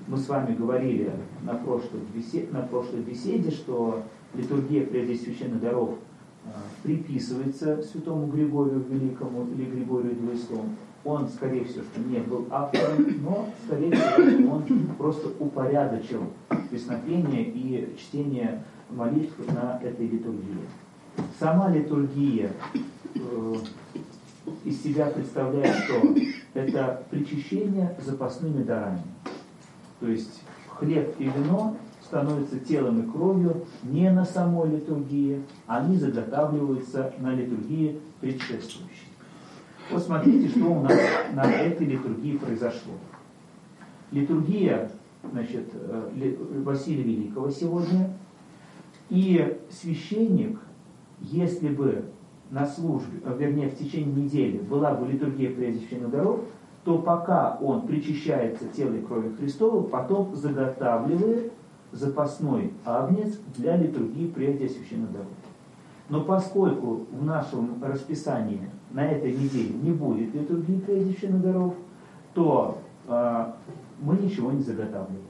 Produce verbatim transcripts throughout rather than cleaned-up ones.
мы с вами говорили на прошлой беседе, на прошлой беседе, что литургия прежде священных даров приписывается святому Григорию Великому или Григорию Двоислому. Он, скорее всего, что не был автором, но, скорее всего, он просто упорядочил песнопение и чтение молитв на этой литургии. Сама литургия э, из себя представляет, что это причащение запасными дарами. То есть хлеб и вино становятся телом и кровью не на самой литургии, они заготавливаются на литургии предшествующей. Вот смотрите, что у нас на этой литургии произошло. Литургия, значит, Василия Великого сегодня, и священник, если бы на службе, вернее, в течение недели была бы литургия преосвященных даров, то пока он причащается телом и кровью Христовой, потом заготавливает запасной агнец для литургии преосвященных даров. Но поскольку в нашем расписании на этой неделе не будет литургии преосвященных даров, то э, мы ничего не заготавливаем.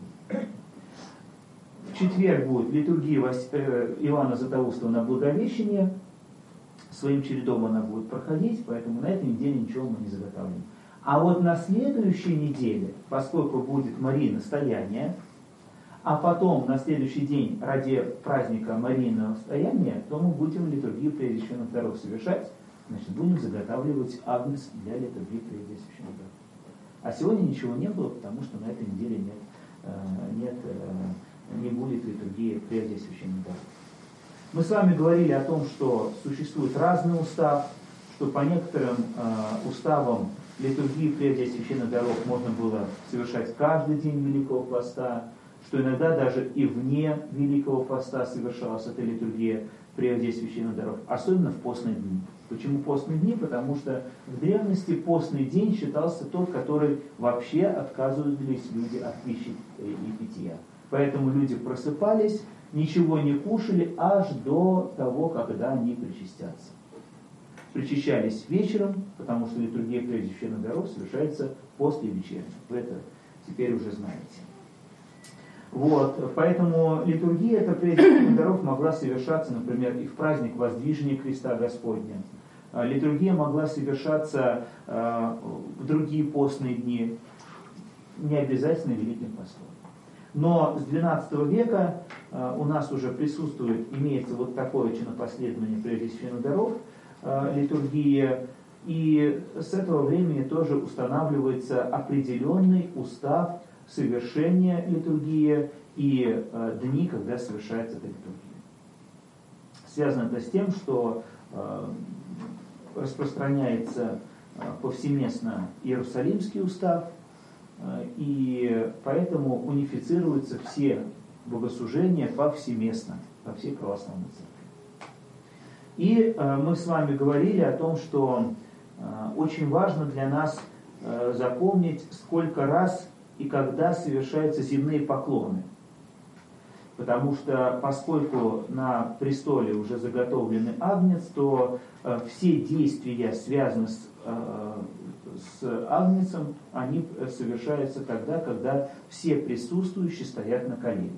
В четверг будет литургия Вас... э, Иоанна Златоуста на Благовещение. Своим чередом она будет проходить, поэтому на этой неделе ничего мы не заготавливаем. А вот на следующей неделе, поскольку будет Мария настояние, а потом на следующий день ради праздника Марийного настояния, то мы будем литургию преосвященных даров совершать, значит, будем заготавливать агнец для литургии преосвященных даров. А сегодня ничего не было, потому что на этой неделе нет, нет, не будет литургии преосвященных даров. Мы с вами говорили о том, что существует разный устав, что по некоторым э, уставам литургии преосвященных даров можно было совершать каждый день Великого Поста, что иногда даже и вне Великого Поста совершалась эта литургия преосвященных даров, особенно в постные дни. Почему постные дни? Потому что в древности постный день считался тот, который вообще отказывались люди от пищи и питья. Поэтому люди просыпались, ничего не кушали аж до того, когда они причастятся. Причащались вечером, потому что литургия преосвященных даров совершается после вечерни. Вы это теперь уже знаете. Вот, поэтому литургия эта преосвященных даров могла совершаться, например, и в праздник Воздвижения Креста Господня. Литургия могла совершаться э, в другие постные дни, не обязательно Великим Постом. Но с двенадцатого века э, у нас уже присутствует, имеется вот такое чинопоследование преосвященных даров, э, литургия, и с этого времени тоже устанавливается определенный устав совершения литургии и э, дни, когда совершается эта литургия. Связано это с тем, что э, распространяется э, повсеместно Иерусалимский устав, э, и поэтому унифицируются все богослужения повсеместно, во всей православной церкви. И э, мы с вами говорили о том, что э, очень важно для нас э, запомнить, сколько раз и когда совершаются земные поклоны. Потому что, поскольку на престоле уже заготовленный агнец, то э, все действия, связанные с, э, с агнцем, они совершаются тогда, когда все присутствующие стоят на коленях.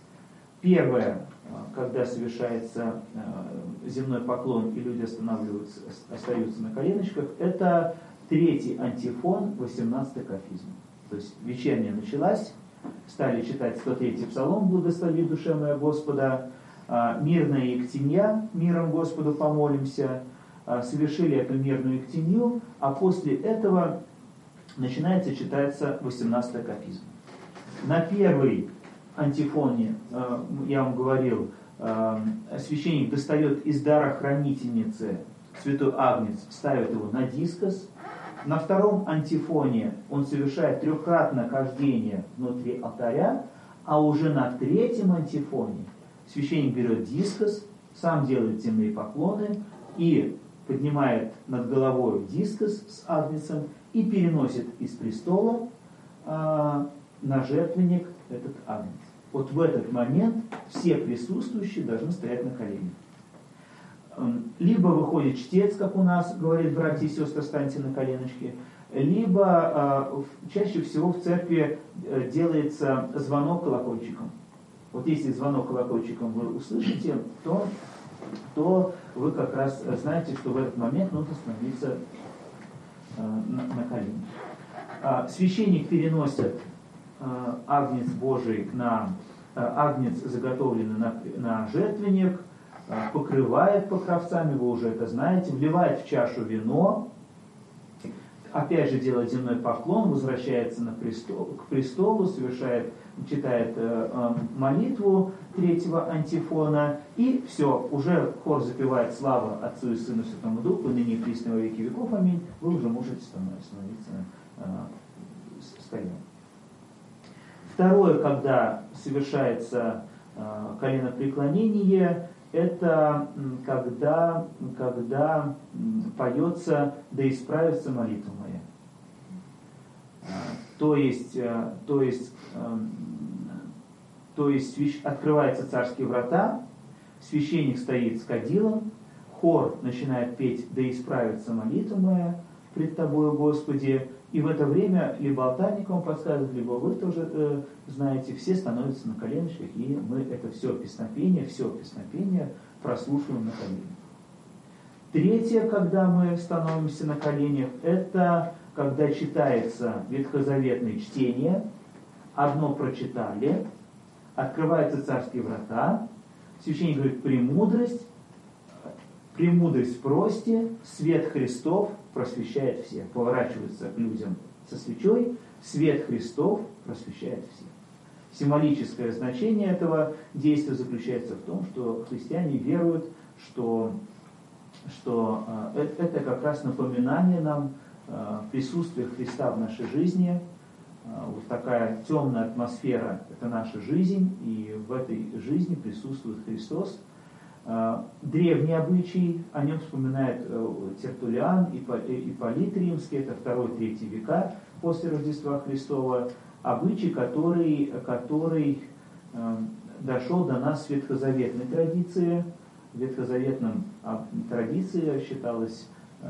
Первое, когда совершается э, земной поклон и люди останавливаются, остаются на коленочках, это третий антифон восемнадцатой кафизмы. То есть вечерняя началась, стали читать сто третий псалом «Благослови душе моя Господа», мирная ектенья, миром Господу помолимся, совершили эту мирную ектенью, а после этого начинается читаться восемнадцатая кафизма. На первой антифоне, я вам говорил, священник достает из дара хранительницы святой агнец, ставит его на дискос. На втором антифоне он совершает трехкратное хождение внутри алтаря, а уже на третьем антифоне священник берет дискос, сам делает земные поклоны и поднимает над головой дискос с агнцем и переносит из престола э, на жертвенник этот агнец. Вот в этот момент все присутствующие должны стоять на коленях. Либо выходит чтец, как у нас, говорит: братья и сестры, встаньте на коленочки. либо э, чаще всего в церкви делается звонок колокольчиком. Вот если звонок колокольчиком вы услышите, то, то вы как раз знаете, что в этот момент нужно становиться э, на, на колени. А, священник переносит э, агнец Божий на э, агнец, заготовленный на, на жертвенник, э, покрывает покровцами, вы уже это знаете, вливает в чашу вино, опять же делает земной поклон, возвращается на престол, к престолу, совершает, читает э, э, молитву третьего антифона, и все, уже хор запевает слава Отцу и Сыну Святому Духу, ныне и присно во веки веков, аминь, вы уже можете становиться э, с колен. Второе, когда совершается э, коленопреклонение, это когда, когда поется «Да исправится молитва моя». То есть, то есть, то есть открываются царские врата, священник стоит с кадилом, хор начинает петь «Да исправится молитва моя пред Тобою, Господи», и в это время либо алтарник вам подсказывает, либо вы тоже э, знаете, все становятся на коленочках, и мы это все песнопение, все песнопение прослушиваем на коленях. Третье, когда мы становимся на коленях, это когда читается ветхозаветное чтение, одно прочитали, открываются царские врата, священник говорит «премудрость», «премудрость просьте, свет Христов просвещает всех». Поворачивается к людям со свечой, свет Христов просвещает всех. Символическое значение этого действия заключается в том, что христиане веруют, что, что э, это как раз напоминание нам э, присутствия Христа в нашей жизни. Э, вот такая темная атмосфера – это наша жизнь, и в этой жизни присутствует Христос. Древний обычай, о нем вспоминает Тертуллиан и Ипполит Римский, это второй-третий века после Рождества Христова, обычай, который, который э, дошел до нас в ветхозаветной традиции. В ветхозаветном традиции считалась э,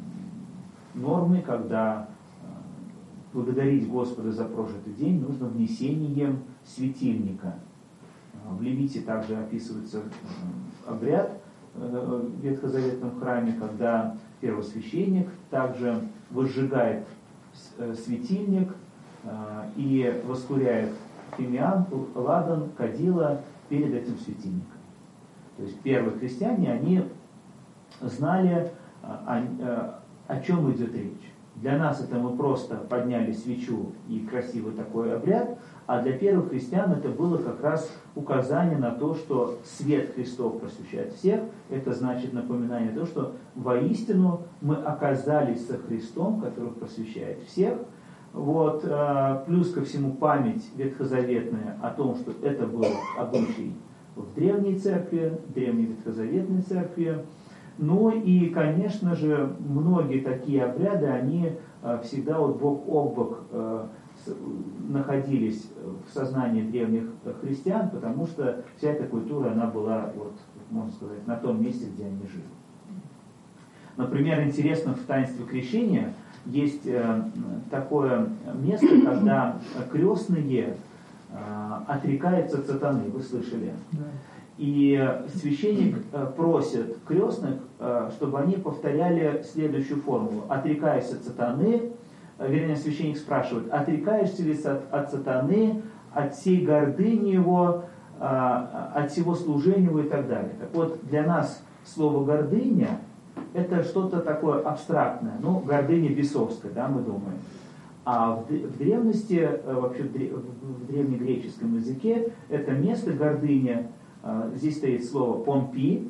нормой, когда э, благодарить Господа за прожитый день нужно внесением светильника. В Левите также описывается обряд в ветхозаветном храме, когда первосвященник также возжигает светильник и воскуряет фимиам, ладан, кадила перед этим светильником. То есть первые христиане, они знали, о, о чем идет речь. Для нас это мы просто подняли свечу и красивый такой обряд, а для первых христиан это было как раз указание на то, что свет Христов просвещает всех. Это значит напоминание того, что воистину мы оказались со Христом, который просвещает всех. Вот, плюс ко всему память ветхозаветная о том, что это был обычай в древней церкви, древней ветхозаветной церкви. Ну и, конечно же, многие такие обряды, они всегда вот бок о бок находились в сознании древних христиан, потому что вся эта культура, она была, вот, можно сказать, на том месте, где они жили. Например, интересно, в таинстве крещения есть такое место, когда крестные отрекаются от сатаны, вы слышали? Да. И священник просит крестных, чтобы они повторяли следующую формулу. Отрекаясь от сатаны, вернее, священник спрашивает, отрекаешься ли от, от сатаны, от всей гордыни его, от всего служения его и так далее. Так вот, для нас слово гордыня это что-то такое абстрактное, ну, гордыня бесовская, да, мы думаем. А в, в древности, вообще в древнегреческом языке, это место гордыня, здесь стоит слово «помпи»,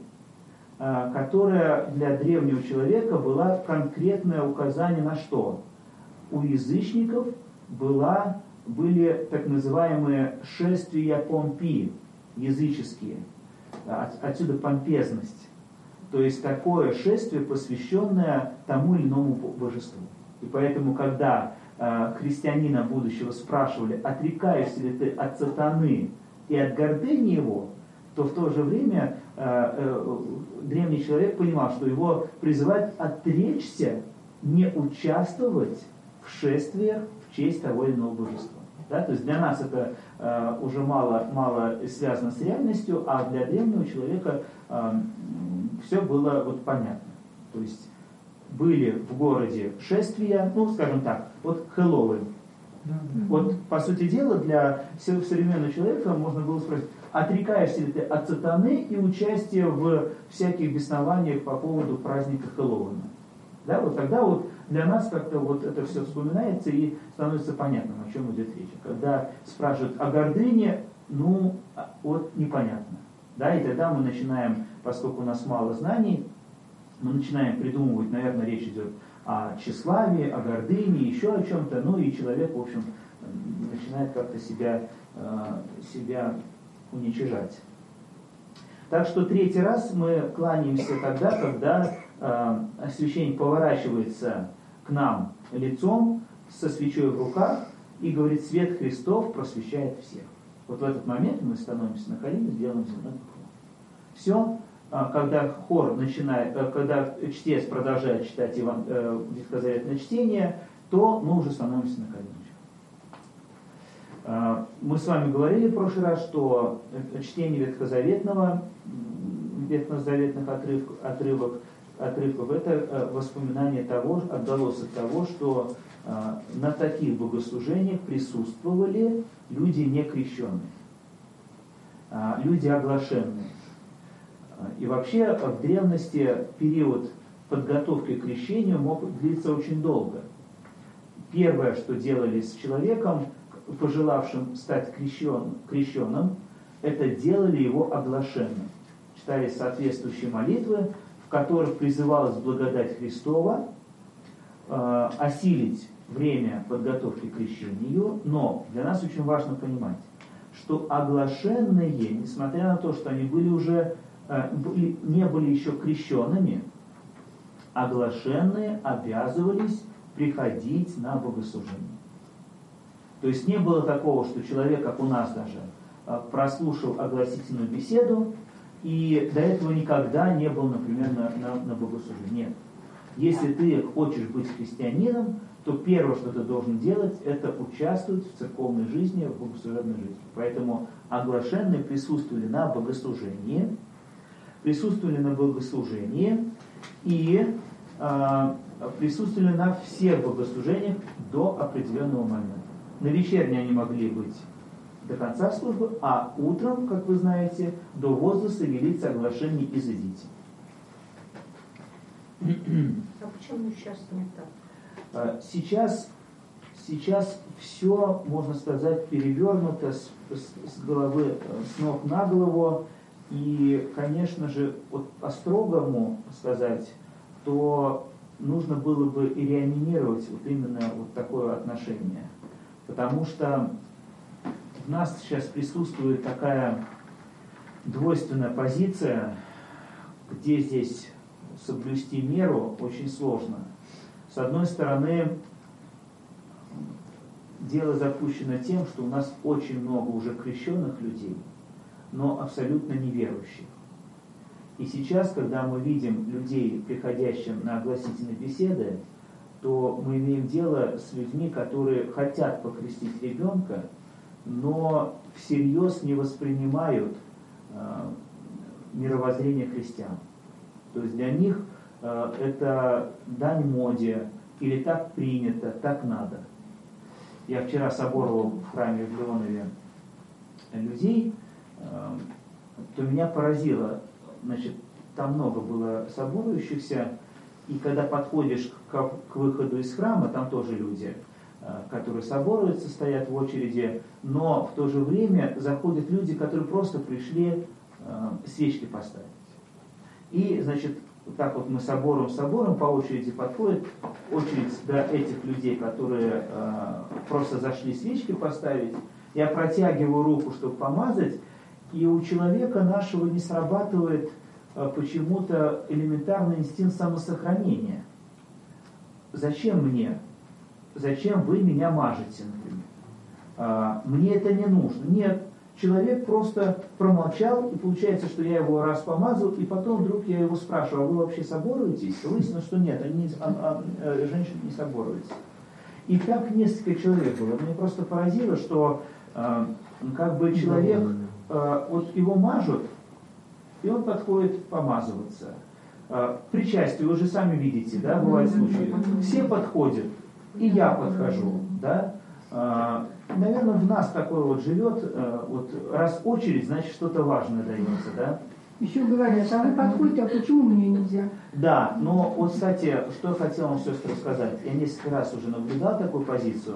которое для древнего человека было конкретное указание на что? У язычников была, были так называемые шествия помпи, языческие. Отсюда помпезность. То есть такое шествие, посвященное тому или иному божеству. И поэтому, когда э, христианина будущего спрашивали, отрекаешься ли ты от сатаны и от гордыни его, то в то же время э, э, древний человек понимал, что его призывают отречься не участвовать в шествиях в честь того или иного божества. Да? То есть для нас это э, уже мало, мало связано с реальностью, а для древнего человека э, все было вот понятно. То есть были в городе шествия, ну, скажем так, вот Хэллоуин. Mm-hmm. Вот, по сути дела, для современного человека можно было спросить, отрекаешься ли ты от сатаны и участия в всяких беснованиях по поводу праздника Хэллоуина. Да, вот тогда вот для нас как-то вот это все вспоминается и становится понятным, о чем идет речь. Когда спрашивают о гордыне, ну, вот непонятно. Да, и тогда мы начинаем, поскольку у нас мало знаний, мы начинаем придумывать, наверное, речь идет о тщеславии, о гордыне, еще о чем-то, ну и человек, в общем, начинает как-то себя, себя уничижать. Так что третий раз мы кланяемся тогда, когда э, священник поворачивается к нам лицом со свечой в руках и говорит: свет Христов просвещает всех. Вот в этот момент мы становимся на колени, делаем земной поклон. Все. Когда хор начинает, когда чтец продолжает читать Иван, э, ветхозаветное чтение, то мы уже становимся на коленочках. Э, мы с вами говорили в прошлый раз, что чтение ветхозаветного, ветхозаветных отрывков, отрывок, отрывков это воспоминание того, отголосок того, что э, на таких богослужениях присутствовали люди некрещенные, э, люди оглашенные. И вообще в древности период подготовки к крещению мог длиться очень долго. Первое, что делали с человеком, пожелавшим стать крещен, крещенным, это делали его оглашенным. Читались соответствующие молитвы, в которых призывалась благодать Христова э, осилить время подготовки к крещению, но для нас очень важно понимать, что оглашенные, несмотря на то, что они были уже не были еще крещенными, оглашенные обязывались приходить на богослужение. То есть не было такого, что человек, как у нас даже, прослушал огласительную беседу и до этого никогда не был, например, на, на, на богослужении. Нет. Если ты хочешь быть христианином, то первое, что ты должен делать, это участвовать в церковной жизни, в богослужебной жизни. Поэтому оглашенные присутствовали на богослужении, присутствовали на богослужении и э, присутствовали на всех богослужениях до определенного момента. На вечерней они могли быть до конца службы, а утром, как вы знаете, до возраста велится оглашение «изыдите». А почему сейчас не так? Сейчас, сейчас все, можно сказать, перевернуто с, с, с головы, с ног на голову. И, конечно же, вот по-строгому сказать, то нужно было бы и реанимировать вот именно вот такое отношение. Потому что в нас сейчас присутствует такая двойственная позиция, где здесь соблюсти меру очень сложно. С одной стороны, дело запущено тем, что у нас очень много уже крещенных людей, но абсолютно неверующих. И сейчас, когда мы видим людей, приходящих на огласительные беседы, то мы имеем дело с людьми, которые хотят покрестить ребенка, но всерьез не воспринимают э, мировоззрение христиан. То есть для них э, это дань моде, или так принято, так надо. Я вчера соборовал в храме в Леонове людей, то меня поразило, значит, там много было соборующихся, и когда подходишь к, к выходу из храма, там тоже люди, которые соборуются, стоят в очереди, но в то же время заходят люди, которые просто пришли э, свечки поставить. И, значит, так вот мы собором собором по очереди подходит очередь до этих людей, которые э, просто зашли свечки поставить. Я протягиваю руку, чтобы помазать, и у человека нашего не срабатывает э, почему-то элементарный инстинкт самосохранения. Зачем мне? Зачем вы меня мажете, например? Э, мне это не нужно. Нет, человек просто промолчал, и получается, что я его раз помазал, и потом вдруг я его спрашиваю, а вы вообще соборуетесь? Выяснилось, что нет, они, а, а, женщины не соборуются. И так несколько человек было. Мне просто поразило, что э, как бы человек, э, вот его мажут, и он подходит помазываться. Э, причастие, вы же сами видите, да, бывают случаи. Все подходят, и я подхожу, да. Э, наверное, в нас такое вот живет, э, вот раз очередь, значит что-то важное дается, да. Еще говорят, а вы подходите, а почему мне нельзя? Да, но вот, кстати, что я хотел вам, сестры, сказать. Я несколько раз уже наблюдал такую позицию.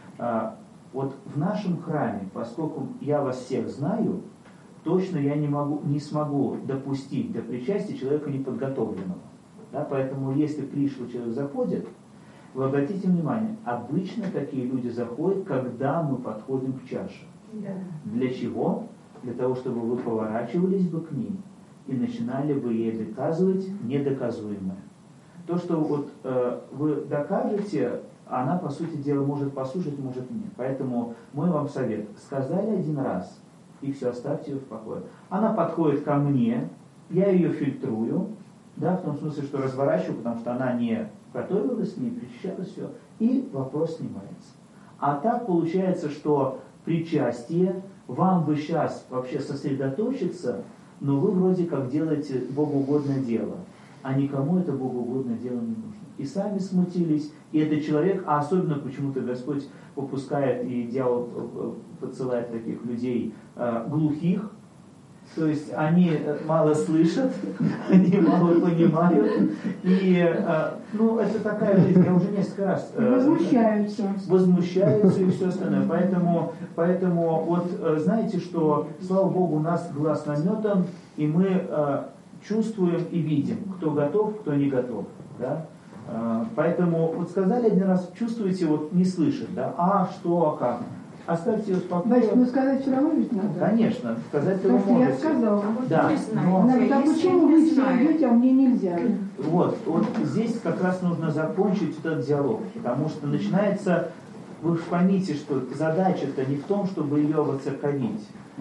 А, вот в нашем храме, поскольку я вас всех знаю, точно я не, могу, не смогу допустить до причастия человека неподготовленного. Да, поэтому, если пришлый человек заходит, вы обратите внимание, обычно такие люди заходят, когда мы подходим к чаше. Да. Для чего? Для того, чтобы вы поворачивались бы к ним и начинали бы ей доказывать недоказуемое. То, что вот э, вы докажете, она, по сути дела, может послушать, может нет. Поэтому мой вам совет. Сказали один раз, и все, оставьте ее в покое. Она подходит ко мне, я ее фильтрую, да, в том смысле, что разворачиваю, потому что она не готовилась, не причащалась, все, и вопрос снимается. А так получается, что причастие, вам бы сейчас вообще сосредоточиться, но вы вроде как делаете богоугодное дело, а никому это богоугодное дело не нужно. И сами смутились, и этот человек, а особенно почему-то Господь попускает, и дьявол подсылает таких людей э, глухих, то есть они мало слышат, они мало понимают, и э, ну, это такая жизнь, я уже несколько раз... Э, возмущаются. Возмущаются и все остальное. Поэтому, поэтому вот знаете, что, слава Богу, у нас глаз наметан, и мы э, чувствуем и видим, кто готов, кто не готов. Да? Э, поэтому вот сказали один раз, чувствуете, вот не слышит, да, а что, а как. Оставьте ее спокойно. Значит, ну сказать все равно ведь надо. Конечно, сказать-то вы Потому можете. что я сказала. Да, но... Она говорит, а почему вы все идете, а мне нельзя? Вот, вот здесь как раз нужно закончить этот диалог, потому что начинается, вы же поймите, что задача-то не в том, чтобы ее воцерковить,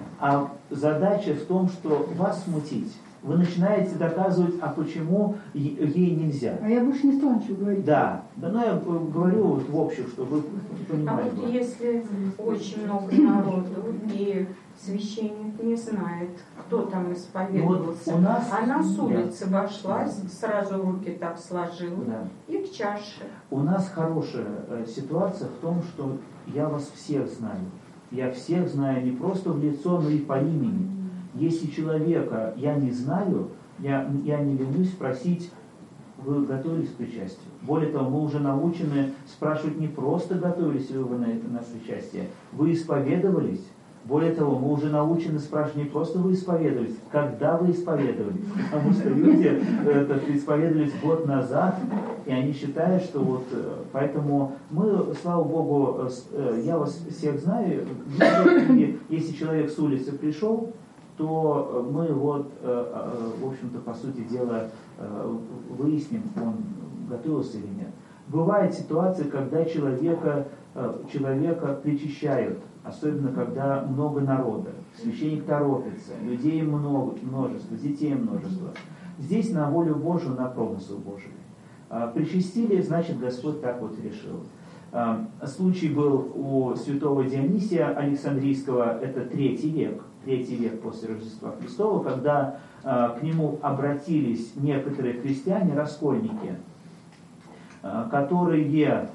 а задача в том, что вас смутить. Вы начинаете доказывать, а почему ей нельзя. А я больше не стану ничего говорить. Да, да, но я говорю вот в общем, чтобы вы понимали. А вот если очень много народу, и священник не знает, кто там исповедовался, вот у нас, она с улицы да, обошлась, да, сразу руки так сложила, да, и к чаше. У нас хорошая э, ситуация в том, что я вас всех знаю. Я всех знаю не просто в лицо, но и по имени. Если человека я не знаю, я, я не ленюсь спросить, вы готовились к причастию. Более того, мы уже научены спрашивать не просто, готовились ли вы на это на причастие, вы исповедовались. Более того, мы уже научены спрашивать не просто вы исповедовались, когда вы исповедовались. Потому что люди это, исповедовались год назад, и они считают, что вот... Поэтому мы, слава Богу, я вас всех знаю, если человек с улицы пришел, то мы вот, в общем-то, по сути дела, выясним, он готовился или нет. Бывает ситуация, когда человека, человека причащают, особенно когда много народа, священник торопится, людей много, множество, детей множество. Здесь на волю Божию, на промысел Божий. Причастили, значит, Господь так вот решил. Случай был у святого Дионисия Александрийского, это третий век, третий век после Рождества Христова, когда к нему обратились некоторые христиане, раскольники, которые,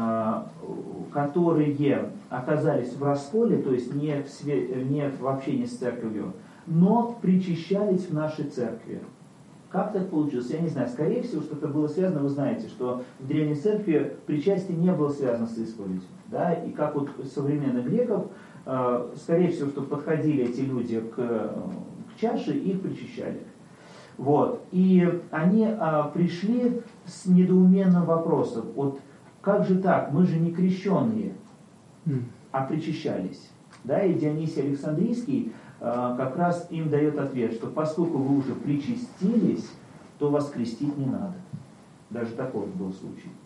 которые оказались в расколе, то есть не в, све, не в общении с церковью, но причащались в нашей церкви. Как так получилось? Я не знаю. Скорее всего, что-то было связано, вы знаете, что в Древней Церкви причастие не было связано с исповедью. Да? И как вот современных греков, скорее всего, что подходили эти люди к, к чаше и их причащали. Вот. И они а, пришли с недоуменным вопросом. Вот как же так? Мы же не крещенные, а причащались. Да? И Дионисий Александрийский а, как раз им дает ответ, что поскольку вы уже причастились, то вас крестить не надо. Даже такой был случай.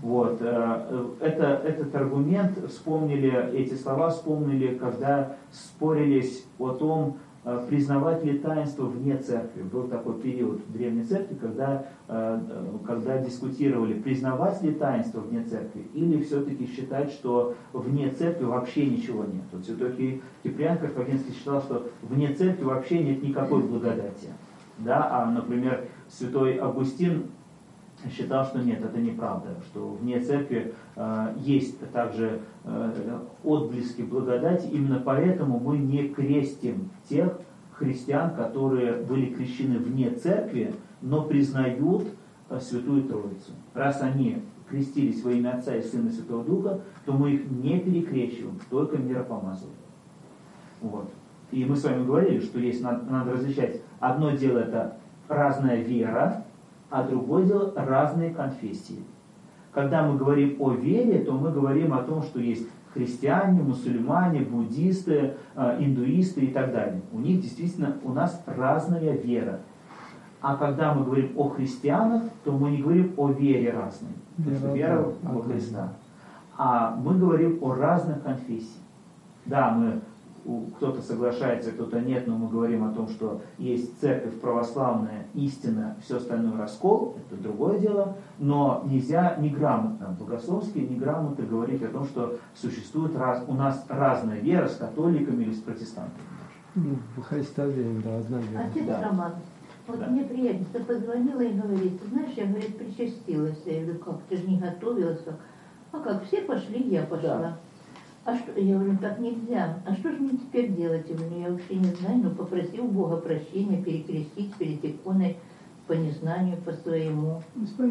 Вот. Это, этот аргумент вспомнили, эти слова вспомнили, когда спорились о том, признавать ли таинство вне церкви. Был такой период в Древней Церкви, когда, когда дискутировали, признавать ли таинство вне церкви, или все-таки считать, что вне церкви вообще ничего нет. Вот все-таки Киприан Карфагенский считал, что вне церкви вообще нет никакой благодати. Да? А, например, святой Августин считал, что нет, это неправда, что вне церкви э, есть также э, отблески благодати, именно поэтому мы не крестим тех христиан, которые были крещены вне церкви, но признают э, Святую Троицу. Раз они крестились во имя Отца и Сына и Святого Духа, то мы их не перекрещиваем, только миропомазываем. Вот. И мы с вами говорили, что есть, надо, надо различать, одно дело это разная вера, а другое дело разные конфессии. Когда мы говорим о вере, то мы говорим о том, что есть христиане, мусульмане, буддисты, индуисты и так далее. У них действительно, у нас разная вера. А когда мы говорим о христианах, то мы не говорим о вере разной. Вера, вера во Христа. А мы говорим о разных конфессиях. Да, мы кто-то соглашается, кто-то нет, но мы говорим о том, что есть церковь православная, истина, все остальное раскол, это другое дело, но нельзя неграмотно, богословски неграмотно говорить о том, что существует раз, у нас разная вера с католиками или с протестантами. Ну, в Христа верим, да, одна вера. Отец Да. Роман, вот да. Мне приятельница позвонила и говорит, ты знаешь, я, говорит, причастилась. Я говорю, как, ты же не готовилась? А как, все пошли, я пошла. Да. А что, я говорю, так нельзя. А что же мне теперь делать? Я говорю, я вообще не знаю, но попроси у Бога прощения, перекрестить перед иконой по незнанию, по своему.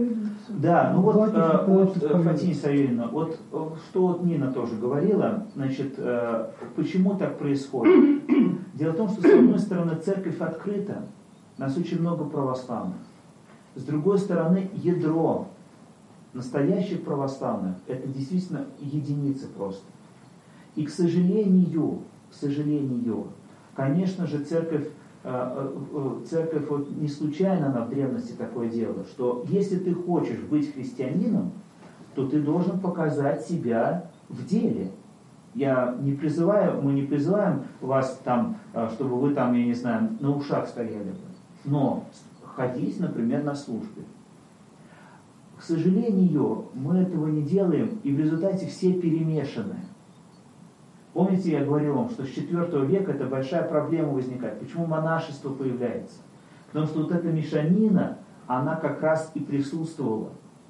Да, ну вот, э, вот Фатиния Савельевна, вот что вот Нина тоже говорила, значит, э, почему так происходит? Дело в том, что с одной стороны церковь открыта, нас очень много православных. С другой стороны, ядро настоящих православных, это действительно единицы просто. И, к сожалению, к сожалению, конечно же, церковь, церковь вот не случайно она в древности такое делала, что если ты хочешь быть христианином, то ты должен показать себя в деле. Я не призываю, мы не призываем вас там, чтобы вы там, я не знаю, на ушах стояли, но ходить, например, на службе. К сожалению, мы этого не делаем, и в результате все перемешаны. Помните, я говорил вам, что с четвёртого века это большая проблема возникает. Почему монашество появляется? Потому что вот эта мешанина, она как раз и присутствовала.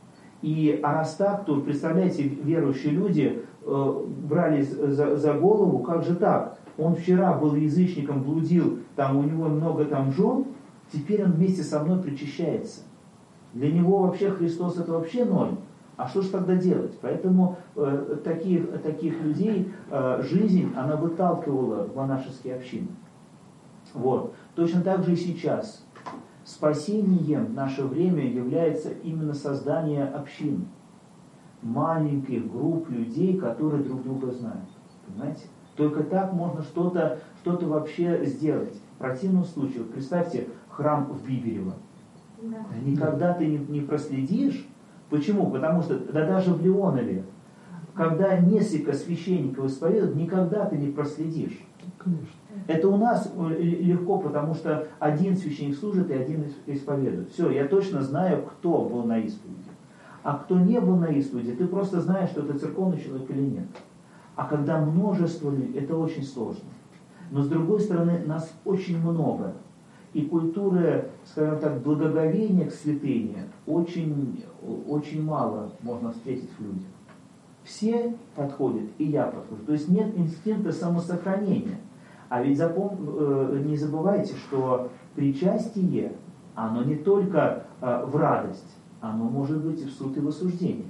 И а раз так, то, представляете, верующие люди э, брались за, за голову, как же так? Он вчера был язычником, блудил, там у него много там жен, теперь он вместе со мной причащается. Для него вообще Христос это вообще ноль. А что же тогда делать? Поэтому э, таких, таких людей э, жизнь, она выталкивала в монашеские общины. Вот. Точно так же и сейчас. Спасением в наше время является именно создание общин. Маленьких групп людей, которые друг друга знают. Понимаете? Только так можно что-то, что-то вообще сделать. В противном случае, вот представьте, храм в Биберево. Да. Никогда ты не, не проследишь. Почему? Потому что, да даже в Леонове, когда несколько священников исповедуют, никогда ты не проследишь. Конечно. Это у нас легко, потому что один священник служит и один исповедует. Все, я точно знаю, кто был на исповеди. А кто не был на исповеди, ты просто знаешь, что это церковный человек или нет. А когда множество людей, это очень сложно. Но с другой стороны, нас очень много. И культуры, скажем так, благоговения к святыне очень, очень мало можно встретить в людях. Все подходят, и я подхожу. То есть нет инстинкта самосохранения. А ведь запом... не забывайте, что причастие, оно не только в радость, оно может быть и в суд и в осуждение.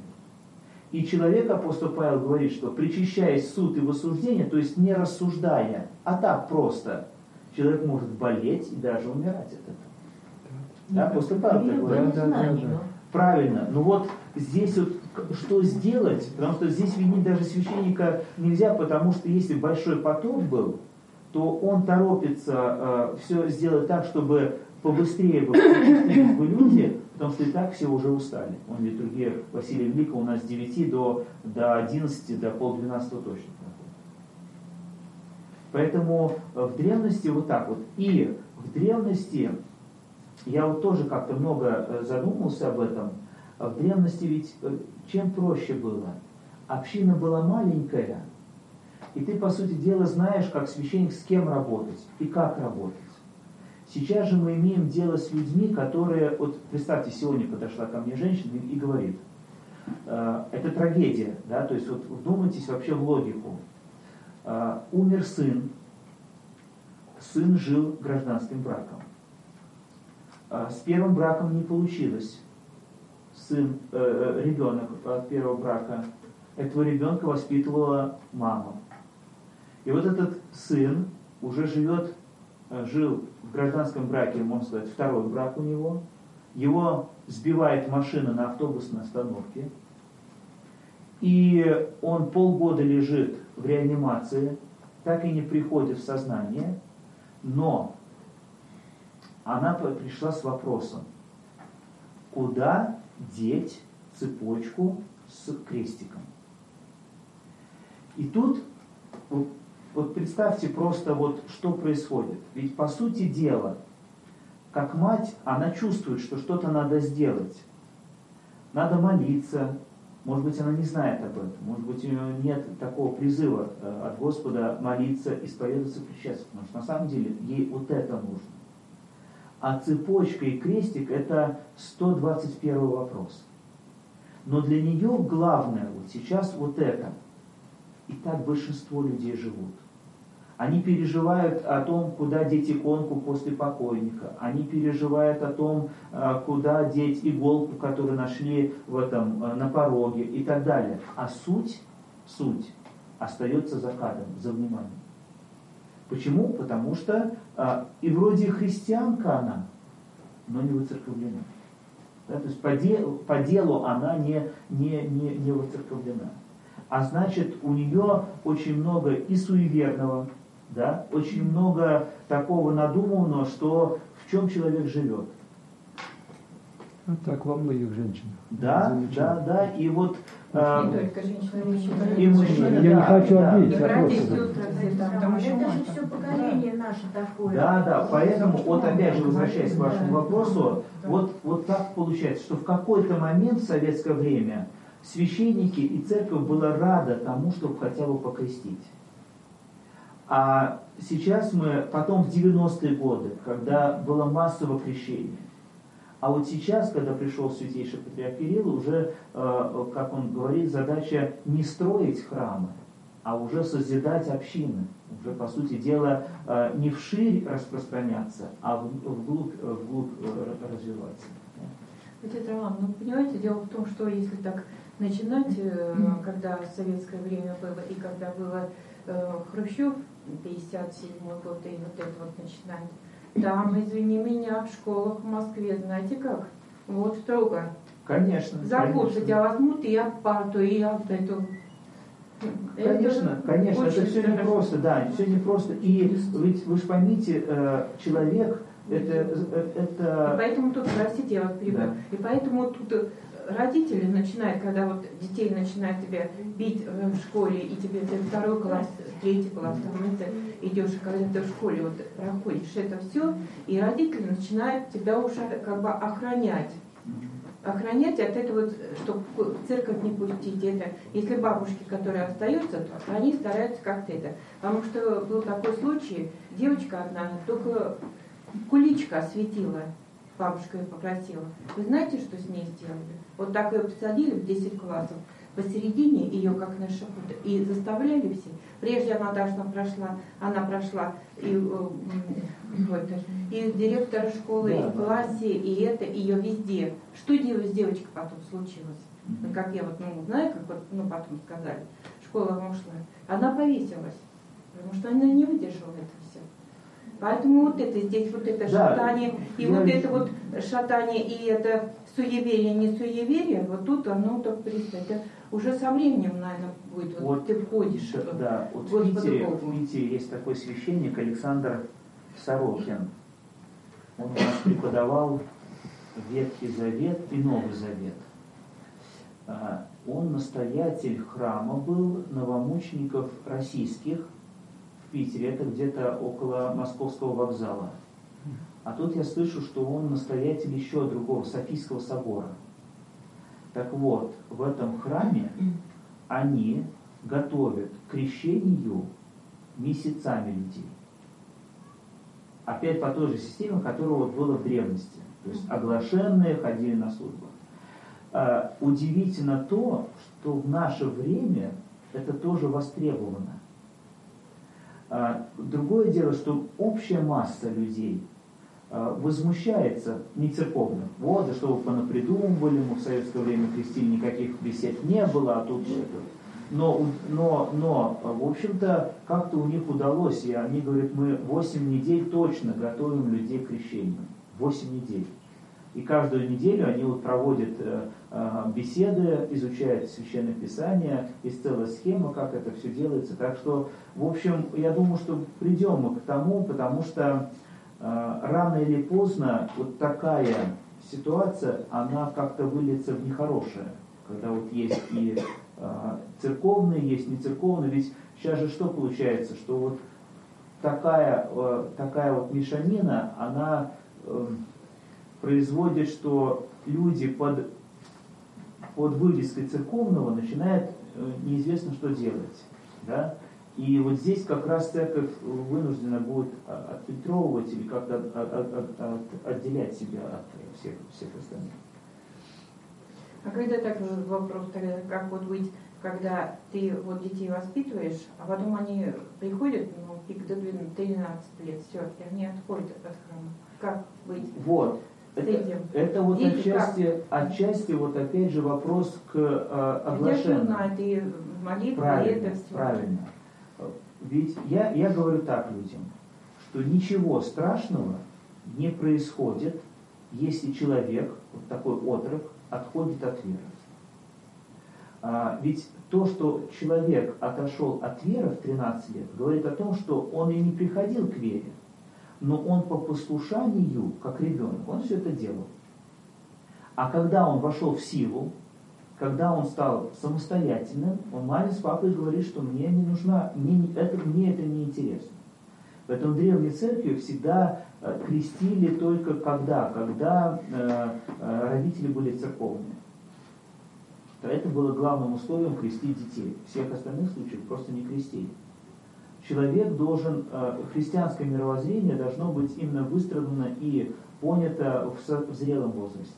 И человек, апостол Павел говорит, что причащаясь в суд и в осуждение, то есть не рассуждая, а так просто, человек может болеть и даже умирать от этого. Да, апостол Павел так говорит. Да, да, да, да. Правильно. Ну вот здесь вот что сделать? Потому что здесь винить даже священника нельзя, потому что если большой потоп был, то он торопится э, все сделать так, чтобы побыстрее бы причастились бы люди, потому что и так все уже устали. Он литургия Василия Великого у нас с девяти до, до одиннадцати, до полдвенадцатого точно. Поэтому в древности вот так вот. И в древности, я вот тоже как-то много задумался об этом, в древности ведь чем проще было? Община была маленькая, и ты, по сути дела, знаешь, как священник, с кем работать и как работать. Сейчас же мы имеем дело с людьми, которые, вот представьте, сегодня подошла ко мне женщина и говорит, э, это трагедия, да, то есть вот вдумайтесь вообще в логику. Э, умер сын, сын жил гражданским браком. Э, с первым браком не получилось. Сын, э, ребенок от первого брака, этого ребенка воспитывала мама. И вот этот сын уже живет, жил в гражданском браке, можно сказать, второй брак у него. Его сбивает машина на автобусной остановке. И он полгода лежит в реанимации, так и не приходит в сознание. Но она пришла с вопросом, куда деть цепочку с крестиком. И тут, вот, вот представьте просто, вот, что происходит. Ведь по сути дела, как мать, она чувствует, что что-то надо сделать. Надо молиться. Может быть, она не знает об этом. Может быть, у нее нет такого призыва от Господа молиться, исповедоваться, причаститься. Потому что на самом деле ей вот это нужно. А цепочка и крестик – это сто двадцать первый вопрос. Но для нее главное вот сейчас вот это. И так большинство людей живут. Они переживают о том, куда деть иконку после покойника. Они переживают о том, куда деть иголку, которую нашли в этом, на пороге и так далее. А суть, суть остается за кадром, за вниманием. Почему? Потому что и вроде христианка она, но не выцерковлена. Да, то есть по делу, по делу она не, не, не, не выцерковлена. А значит, у нее очень много и суеверного, да, очень много такого надуманного, что в чем человек живет. Ну, так во многих женщинах. Да, да, да. И вот Не э, только женщины, и мужчины. Я не да, хочу да. обидеть, И я братья, просто... сестры, Потому что это же все поколение наше такое. Да, да, поэтому, вот опять же, возвращаясь к вашему вопросу, вот, вот так получается, что в какой-то момент в советское время священники и церковь была рада тому, чтобы хотя бы покрестить. А сейчас мы, потом в девяностые годы, когда было массовое крещение, а вот сейчас, когда пришел святейший патриарх Кирилл, уже, э, как он говорит, задача не строить храмы, а уже созидать общины. Уже, по сути дела, э, не вширь распространяться, а в, вглубь, вглубь развиваться. Отец Роман, ну понимаете, дело в том, что если так начинать, э, когда советское время было и когда было э, Хрущев, пятьдесят седьмой год, и вот это вот начинать, там, извини меня, в школах в Москве, знаете как? Вот строго. Конечно. За год конечно. тебя возьмут и об парту, и об эту. Конечно, Это конечно, это очень все страшно. непросто, да, все непросто. И ведь вы же поймите, э, человек, это, это... И поэтому тут, простите, я вас перебью, Да. и поэтому тут родители начинают, когда вот детей начинают тебя бить в школе, и тебе ты второй класс, третий класс, там это идешь, когда ты в школе вот проходишь это все, и родители начинают тебя уже как бы охранять. Охранять от этого, чтобы в церковь не пустить это. Если бабушки, которые остаются, то они стараются как-то это. Потому что был такой случай, девочка одна только куличка осветила, бабушка ее попросила. Вы знаете, что с ней сделали? Вот так ее посадили в десять классов, посередине ее как на шапут, и заставляли все. Прежде она должна прошла, она прошла и, вот, и директор школы, Да, и в да. классе, и это, ее везде. Что делать с девочкой потом случилось? Ну, как я вот, ну, знаю, как вот, ну, потом сказали, школа ушла. Она повесилась, потому что она не выдержала это все. Поэтому вот это здесь, вот это Да, шатание, и я вот вижу. это вот шатание, и это суеверие, не суеверие, вот тут оно так пристает. Это уже со временем, наверное, будет, вот, Вот, ты входишь. Да, да. Вот в Господу Питере, Богу. в Питере есть такой священник Александр Сорокин. Он у нас преподавал Ветхий Завет и Новый Завет. А, Он настоятель храма был новомучеников российских в Питере. Это где-то около Московского вокзала. А тут я слышу, что он настоятель еще другого, Софийского собора. Так вот, в этом храме они готовят к крещению месяцами людей. Опять по той же системе, которая вот была в древности. То есть оглашенные ходили на службу. А, удивительно то, что в наше время это тоже востребовано. А, другое дело, что общая масса людей а, возмущается не церковным. Вот, да что вы понапридумывали, мы в советское время крестили, никаких бесед не было, а тут это. Но, но, но, в общем-то, как-то у них удалось, и они говорят, мы восемь недель точно готовим людей к крещению. восемь недель. И каждую неделю они вот проводят э, э, беседы, изучают Священное Писание, есть целая схема, как это все делается. Так что, в общем, я думаю, что придем мы к тому, потому что э, рано или поздно вот такая ситуация, она как-то выльется в нехорошее. Когда вот есть и э, церковные, есть нецерковные. Ведь сейчас же что получается, что вот такая, э, такая вот мешанина, она... Э, производит, что люди под, под вывеской церковного начинают э, неизвестно что делать. Да? И вот здесь как раз церковь вынуждена будет отфильтровывать или как-то от, от, от, от, отделять себя от всех, всех остальных. А когда такой вопрос, тогда как вот быть, когда ты вот детей воспитываешь, а потом они приходят, ну, пик до тринадцати лет, все, и они отходят от храма. Как быть? Вот. Это, это вот отчасти, отчасти вот опять же вопрос к э, оглашению. Знает, и молитва, правильно, и это все. Правильно. Ведь я, я говорю так людям, что ничего страшного не происходит, если человек, вот такой отрок, отходит от веры. А, ведь то, что человек отошел от веры в тринадцать лет, говорит о том, что он и не приходил к вере. Но он по послушанию, как ребенок, он все это делал. А когда он вошел в силу, когда он стал самостоятельным, он маме с папой говорит, что мне не нужна, мне это, мне это не интересно. Поэтому в древней церкви всегда крестили только когда, когда э, э, родители были церковные. Это было главным условием крестить детей. В всех остальных случаях просто не крестили. Человек должен, христианское мировоззрение должно быть именно выстрадано и понято в, в зрелом возрасте.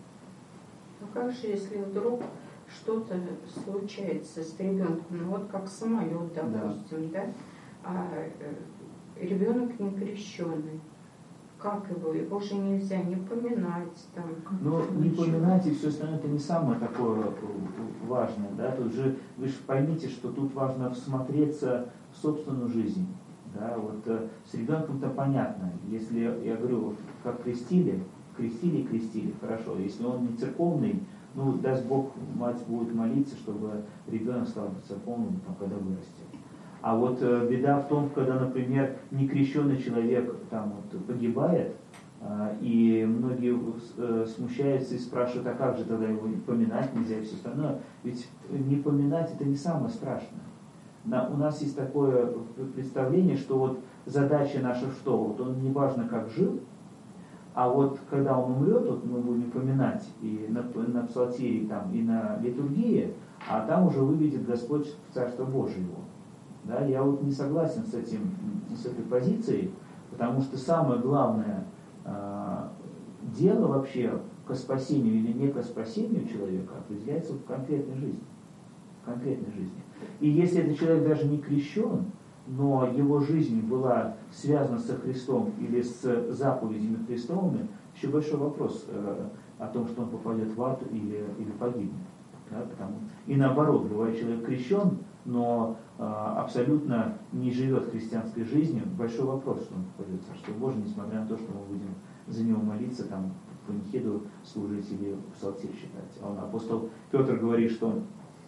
Ну как же, если вдруг что-то случается с ребенком, ну вот как самолет, допустим, да, да? А ребенок не крещенный, как его? Его же нельзя не поминать там. Ну, не поминать и все остальное, это не самое такое важное, да, тут же, вы же поймите, что тут важно всмотреться в собственную жизнь, да, вот э, с ребенком-то понятно, если, я говорю, вот, как крестили, крестили и крестили, хорошо, если он не церковный, ну, даст Бог, мать будет молиться, чтобы ребенок стал церковным, там, когда вырастет. А вот э, беда в том, когда, например, некрещенный человек там вот, погибает, э, и многие э, смущаются и спрашивают, а как же тогда его поминать нельзя и все остальное. Ведь не поминать это не самое страшное. На, у нас есть такое представление, что вот задача наша что? Вот он не важно как жил, а вот когда он умрет, вот мы будем поминать и на, на псалтире, там, и на литургии, а там уже выведет Господь в Царство Божие его. Да, я вот не согласен с этим, с этой позицией, потому что самое главное э, дело вообще ко спасению или не ко спасению человека определяется в конкретной жизни. В конкретной жизни. И если этот человек даже не крещен, но его жизнь была связана со Христом или с заповедями Христовыми, еще большой вопрос э, о том, что он попадет в ад или, или погибнет. Да, потому... И наоборот, бывает человек крещен, но э, абсолютно не живет христианской жизнью, большой вопрос, что он попадет в Царство Божие, несмотря на то, что мы будем за него молиться, там, по панихиду служить или псалтирь читать. А он, апостол Петр говорит, что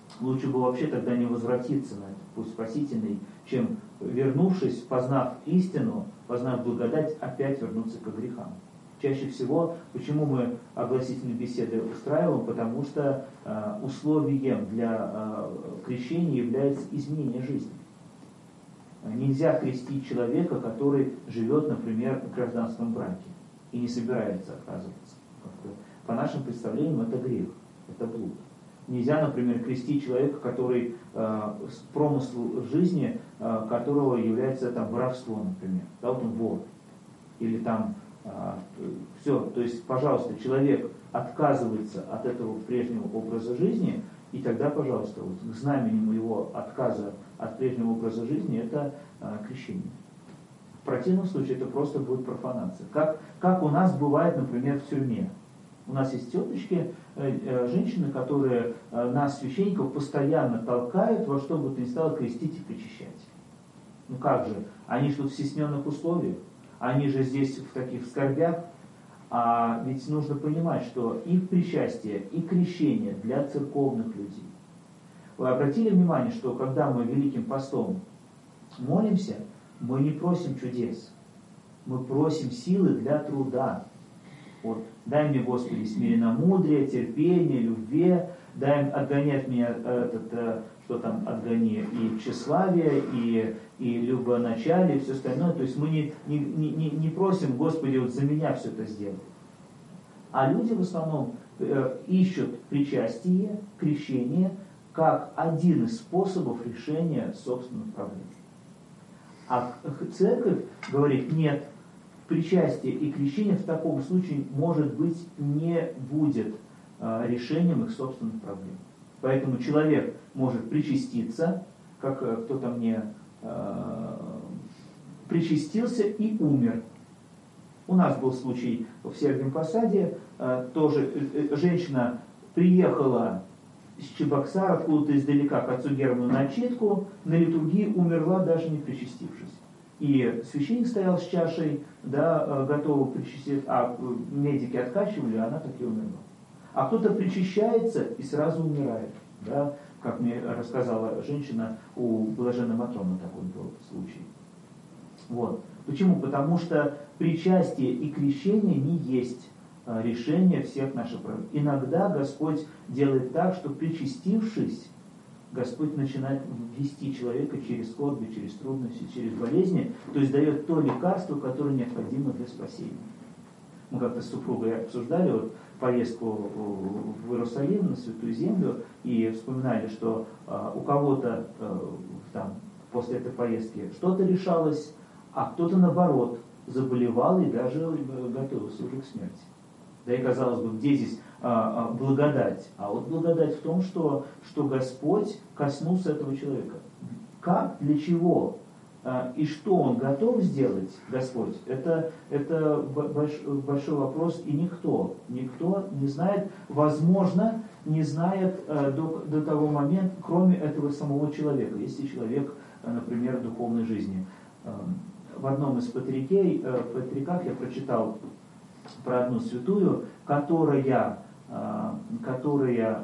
лучше бы вообще тогда не возвратиться на этот путь спасительный, чем, вернувшись, познав истину, познав благодать, опять вернуться к грехам. Чаще всего, почему мы огласительные беседы устраиваем, потому что э, условием для э, крещения является изменение жизни. Нельзя крестить человека, который живет, например, в гражданском браке и не собирается отказываться. По нашим представлениям это грех, это блуд. Нельзя, например, крестить человека, который э, промысл жизни, э, которого является там воровство, например. Да, вот он вор. Или там э, все. То есть, пожалуйста, человек отказывается от этого прежнего образа жизни, и тогда, пожалуйста, вот, к знаменем его отказа от прежнего образа жизни это э, крещение. В противном случае это просто будет профанация. Как, как у нас бывает, например, в тюрьме. У нас есть теточки, э, э, женщины, которые э, нас, священников, постоянно толкают во что бы то ни стало крестить и причащать. Ну как же? Они что, в стесненных условиях? Они же здесь в таких скорбях. А ведь нужно понимать, что и причастие, и крещение для церковных людей. Вы обратили внимание, что когда мы Великим Постом молимся, мы не просим чудес. Мы просим силы для труда. Вот. Дай мне, Господи, смиренномудрие, терпение, любви, дай отгони от меня этот, что там, отгони и тщеславие, и, и любоначалие, и все остальное. То есть мы не, не, не, не просим, Господи, вот за меня все это сделай. А люди в основном э, ищут причастие, крещение, как один из способов решения собственных проблем. А церковь говорит, нет, причастие и крещение в таком случае, может быть, не будет э, решением их собственных проблем. Поэтому человек может причаститься, как э, кто-то мне э, причастился и умер. У нас был случай в Сергиевом Посаде, э, тоже э, женщина приехала с Чебоксара, откуда-то издалека, к отцу Герману на читку, на литургии умерла, даже не причастившись. И священник стоял с чашей, да, готовый причастить, а медики откачивали, а она так и умерла. А кто-то причащается и сразу умирает. Да, как мне рассказала женщина, у блаженной Матроны такой был случай. Вот. Почему? Потому что причастие и крещение не есть решение всех наших проблем. Иногда Господь делает так, что причастившись, Господь начинает вести человека через скорби, через трудности, через болезни, то есть дает то лекарство, которое необходимо для спасения. Мы как-то с супругой обсуждали вот поездку в Иерусалим, на Святую Землю, и вспоминали, что э, у кого-то э, там, после этой поездки что-то решалось, а кто-то наоборот заболевал и даже готовился уже к смерти. Да и казалось бы, где здесь а, а, благодать? А вот благодать в том, что, что Господь коснулся этого человека. Как, для чего а, и что Он готов сделать, Господь, это, это больш, большой вопрос, и никто, никто не знает, возможно, не знает а, до, до того момента, кроме этого самого человека, если человек, а, например, в духовной жизни. А, в одном из патрикей, а, в патриках я прочитал про одну святую, которая, которая,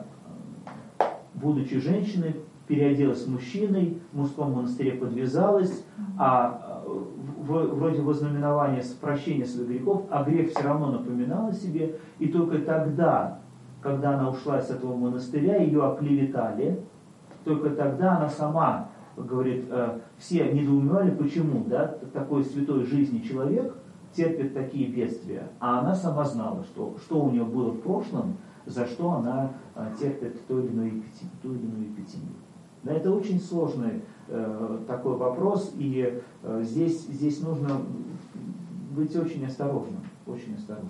будучи женщиной, переоделась мужчиной, в мужском монастыре подвязалась, а вроде вознаменования прощения своих грехов, а грех все равно напоминал о себе, и только тогда, когда она ушла из этого монастыря, ее оклеветали, только тогда она сама, говорит, все недоумевали, почему, да, такой святой жизни человек терпит такие бедствия, а она сама знала, что, что у нее было в прошлом, за что она а, терпит ту или иную эпидемию. Да, это очень сложный э, такой вопрос, и э, здесь, здесь нужно быть очень осторожным, очень осторожным.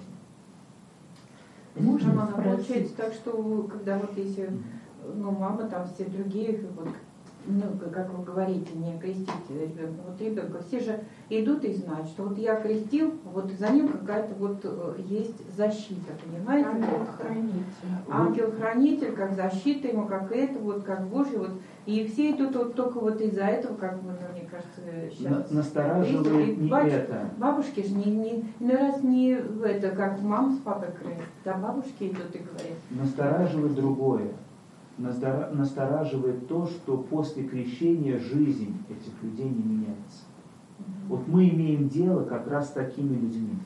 Можно Роман, получается так, что когда вот если, ну, мама там все другие, вот, ну, как вы говорите, не крестите ребенка, вот ребенка, все же идут и знают, что вот я крестил, вот за ним какая-то вот есть защита, понимаете? Ангел-хранитель. Ангел-хранитель, как защита ему, как это, вот как Божий, вот. И все идут вот только вот из-за этого, как бы, ну, мне кажется, сейчас... Настораживает не бабушки, это. Бабушки же не, не, не раз не это, как мама с папой крестят, а бабушки идут и говорят. Настораживает другое. настораживает то, что после крещения жизнь этих людей не меняется. Вот мы имеем дело как раз с такими людьми.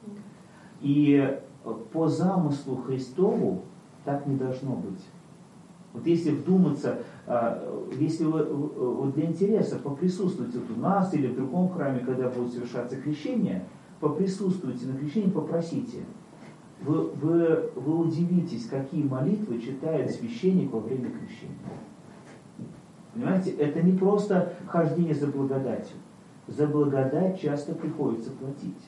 И по замыслу Христову так не должно быть. Вот если вдуматься, если вы вот для интереса поприсутствуйте вот у нас или в другом храме, когда будет совершаться крещение, поприсутствуйте на крещении, попросите. Вы, вы, вы удивитесь, какие молитвы читает священник во время крещения. Понимаете, это не просто хождение за благодатью. За благодать часто приходится платить.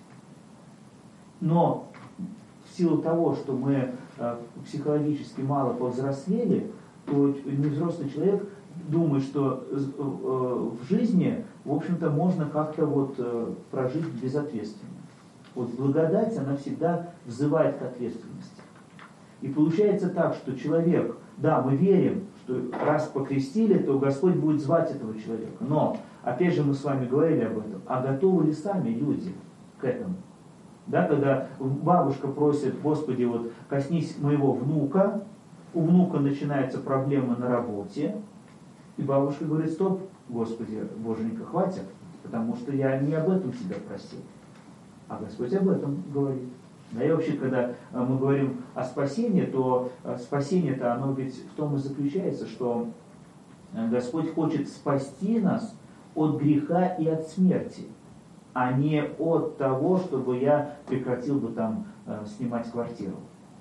Но в силу того, что мы э, психологически мало повзрослели, то невзрослый человек думает, что э, э, в жизни, в общем-то, можно как-то вот э, прожить безответственно. Вот благодать, она всегда взывает к ответственности. И получается так, что человек, да, мы верим, что раз покрестили, то Господь будет звать этого человека. Но, опять же, мы с вами говорили об этом, а готовы ли сами люди к этому? Да, когда бабушка просит: Господи, вот коснись моего внука, у внука начинаются проблемы на работе, и бабушка говорит: стоп, Господи, Боженька, хватит, потому что я не об этом тебя просил. А Господь об этом говорит. Да, и вообще, когда мы говорим о спасении, то спасение-то оно ведь в том и заключается, что Господь хочет спасти нас от греха и от смерти, а не от того, чтобы я прекратил бы там снимать квартиру.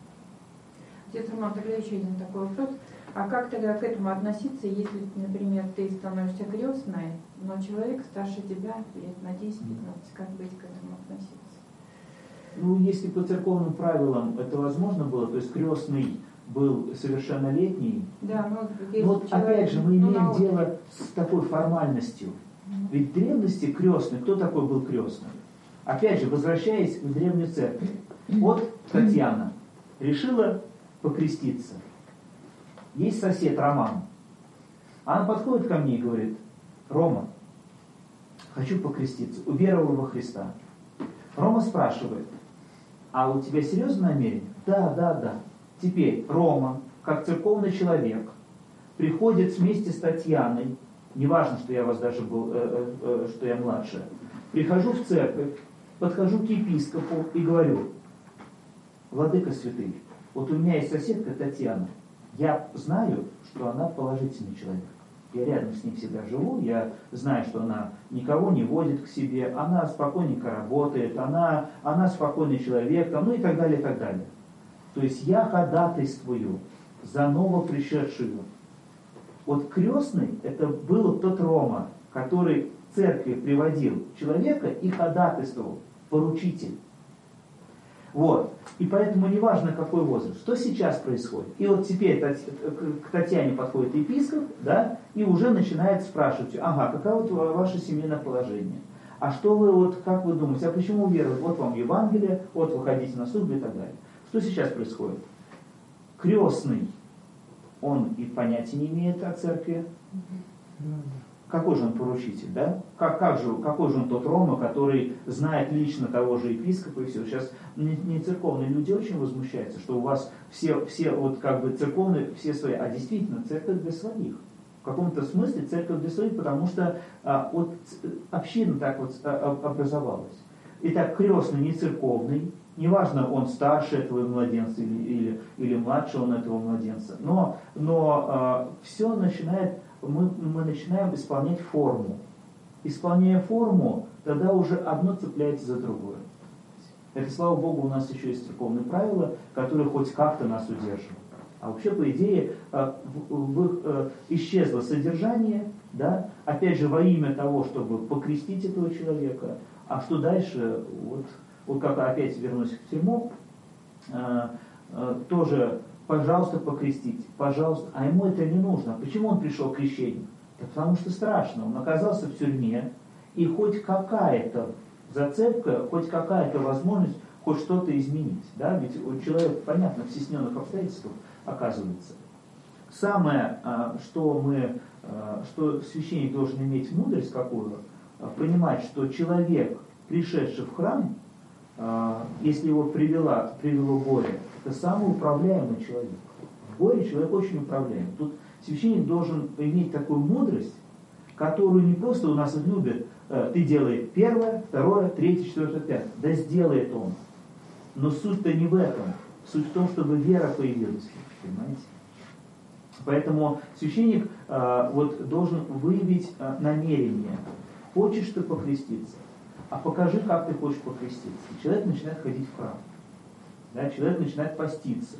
Отец Роман, тогда еще один такой вопрос. А как тогда к этому относиться, если, например, ты становишься крестной, но человек старше тебя лет на десять-пятнадцать, как быть к этому относиться? Ну, если по церковным правилам это возможно было, то есть крестный был совершеннолетний, да, но вот, вот человек, опять же мы имеем ну, дело с такой формальностью. Mm-hmm. Ведь в древности крестный, кто такой был крестный? Опять же, возвращаясь в древнюю церковь, вот Татьяна решила покреститься. Есть сосед Роман. Она подходит ко мне и говорит: Рома, хочу покреститься, уверовал во Христа. Рома спрашивает: а у тебя серьезное намерение? Да, да, да. Теперь Рома, как церковный человек, приходит вместе с Татьяной, неважно, что я вас даже был, э, э, что я младше, прихожу в церковь, подхожу к епископу и говорю: Владыка святый, вот у меня есть соседка Татьяна, я знаю, что она положительный человек. Я рядом с ней всегда живу, я знаю, что она никого не водит к себе, она спокойненько работает, она, она спокойный человек, ну и так далее, и так далее. То есть я ходатайствую за новопришедшую. Вот крестный, это был тот Рома, который в церкви приводил человека и ходатайствовал, поручитель. Вот. И поэтому неважно, какой возраст. Что сейчас происходит? И вот теперь к Татьяне подходит епископ, да, и уже начинает спрашивать: ага, какое вот ваше семейное положение? А что вы, вот, как вы думаете, а почему уверовали? Вот вам Евангелие, вот вы ходите на службу и так далее. Что сейчас происходит? Крестный, он и понятия не имеет о церкви. Какой же он поручитель, да? Как, как же, какой же он тот Рома, который знает лично того же епископа и все. Сейчас не, не церковные люди очень возмущаются, что у вас все, все вот как бы церковные, все свои, а действительно церковь для своих. В каком-то смысле церковь для своих, потому что а, вот община так вот а, образовалась. Итак, крестный не церковный, неважно, он старше этого младенца или, или, или младше он этого младенца, но, но а, все начинает... Мы, мы начинаем исполнять форму. Исполняя форму, тогда уже одно цепляется за другое. Это, слава Богу, у нас еще есть церковные правила, которые хоть как-то нас удерживают. А вообще, по идее, исчезло содержание, да, опять же, во имя того, чтобы покрестить этого человека. А что дальше? Вот, вот как опять вернусь к тюрьму, тоже... Пожалуйста, покрестите, пожалуйста. А ему это не нужно. Почему он пришел к крещению? Да потому что страшно. Он оказался в тюрьме, и хоть какая-то зацепка, хоть какая-то возможность хоть что-то изменить. Да? Ведь у человека, понятно, в стесненных обстоятельствах оказывается. Самое, что мы, что священник должен иметь мудрость какую, понимать, что человек, пришедший в храм, если его привело, привело горе, это самый управляемый человек. В горе человек очень управляем. Тут священник должен иметь такую мудрость, которую не просто у нас любят, ты делай первое, второе, третье, четвертое, пятое. Да сделает он. Но суть-то не в этом. Суть в том, чтобы вера появилась. Понимаете? Поэтому священник э, вот, должен выявить э, намерение. Хочешь ты покреститься? А покажи, как ты хочешь покреститься. И человек начинает ходить в храм. Да, человек начинает поститься.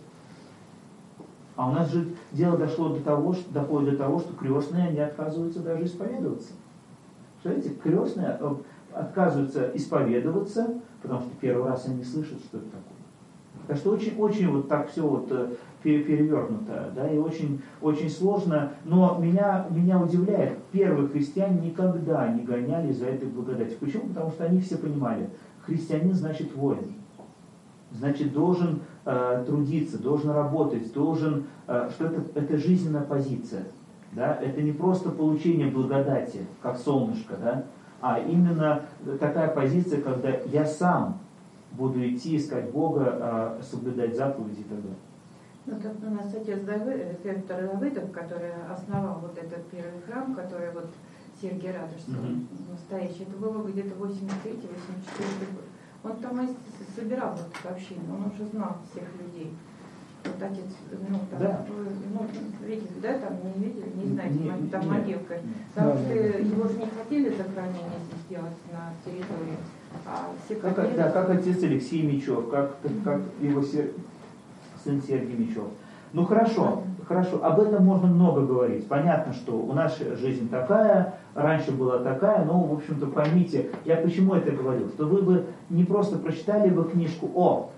А у нас же дело дошло до того, что, доходит до того, что крестные, они отказываются даже исповедоваться. Смотрите, крестные отказываются исповедоваться, потому что первый раз они слышат, что это такое. Так что очень-очень вот так все вот перевернуто, да, и очень, очень сложно. Но меня, меня удивляет, первые христиане никогда не гонялись за этой благодатью. Почему? Потому что они все понимали, христианин значит воин. Значит, должен э, трудиться, должен работать, должен, э, что это, это жизненная позиция. Да? Это не просто получение благодати, как солнышко, да? А именно такая позиция, когда я сам буду идти искать Бога, э, соблюдать заповеди и так далее. Ну, так у нас отец Давыд, Петр Давыдов, который основал вот этот первый храм, который вот Сергий Радожский, mm-hmm. настоящий, это было где-то восемьдесят третий восемьдесят четвёртый год. Он там собирал вот это общение, он уже знал всех людей. Вот отец, ну, там, да. ну, видели, да, там не видели, не знаете, не, там не, могилка. Потому да, что да, его же не хотели захоронение здесь сделать на территории. А все как, хотели... да, как отец Алексей Мечев, как, mm-hmm. как его сер... сын Сергий Мечев. Ну хорошо, mm-hmm. хорошо, об этом можно много говорить. Понятно, что у нас жизнь такая, раньше была такая, но, в общем-то, поймите, я почему это говорил, что вы бы не просто прочитали бы книжку «О»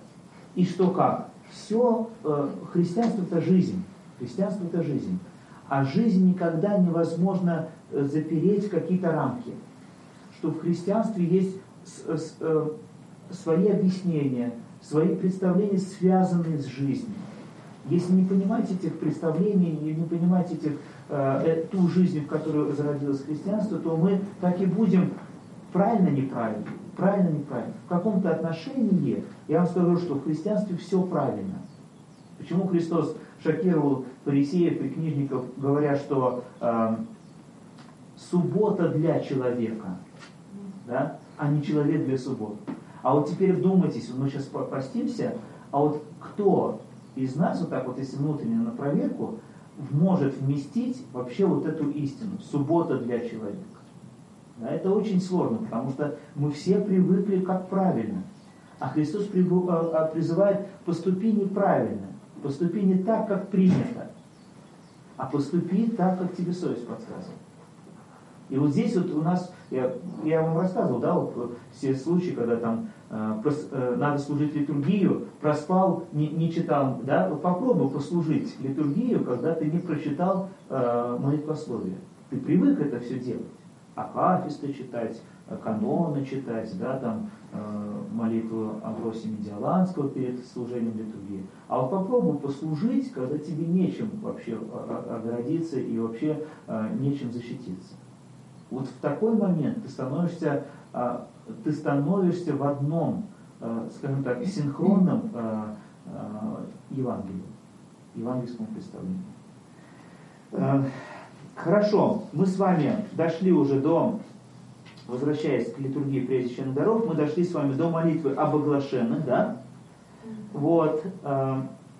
и что как. Все, э, христианство это жизнь, христианство это жизнь. А жизнь никогда невозможно запереть в какие-то рамки. Что в христианстве есть с, с, э, свои объяснения, свои представления, связанные с жизнью. Если не понимаете этих представлений, не понимаете этих, э, ту жизнь, в которой зародилось христианство, то мы так и будем правильно-неправильно, правильно-неправильно. В каком-то отношении, я вам скажу, что в христианстве все правильно. Почему Христос шокировал фарисеев и книжников, говоря, что э, суббота для человека, да, а не человек для субботы. А вот теперь вдумайтесь, мы сейчас постимся, а вот кто из нас, вот так вот, если внутренне на проверку, может вместить вообще вот эту истину, суббота для человека. Да, это очень сложно, потому что мы все привыкли как правильно. А Христос призывает: поступи неправильно, поступи не так, как принято, а поступи так, как тебе совесть подсказывает. И вот здесь вот у нас, я, я вам рассказывал, да, вот все случаи, когда там э, прос, э, надо служить литургию, проспал, не, не читал, да, попробуй послужить литургию, когда ты не прочитал э, молитвословие. Ты привык это все делать. Акафисты читать, каноны читать, да, там, э, молитву Амвросия Медиаланского перед служением литургии. А вот попробуй послужить, когда тебе нечем вообще оградиться и вообще э, нечем защититься. Вот в такой момент ты становишься, э, ты становишься в одном, э, скажем так, синхронном э, э, Евангелии, евангельском представлении. Э, Хорошо, мы с вами дошли уже до, возвращаясь к литургии преосвященных даров, мы дошли с вами до молитвы об оглашенных, да? Вот. Э,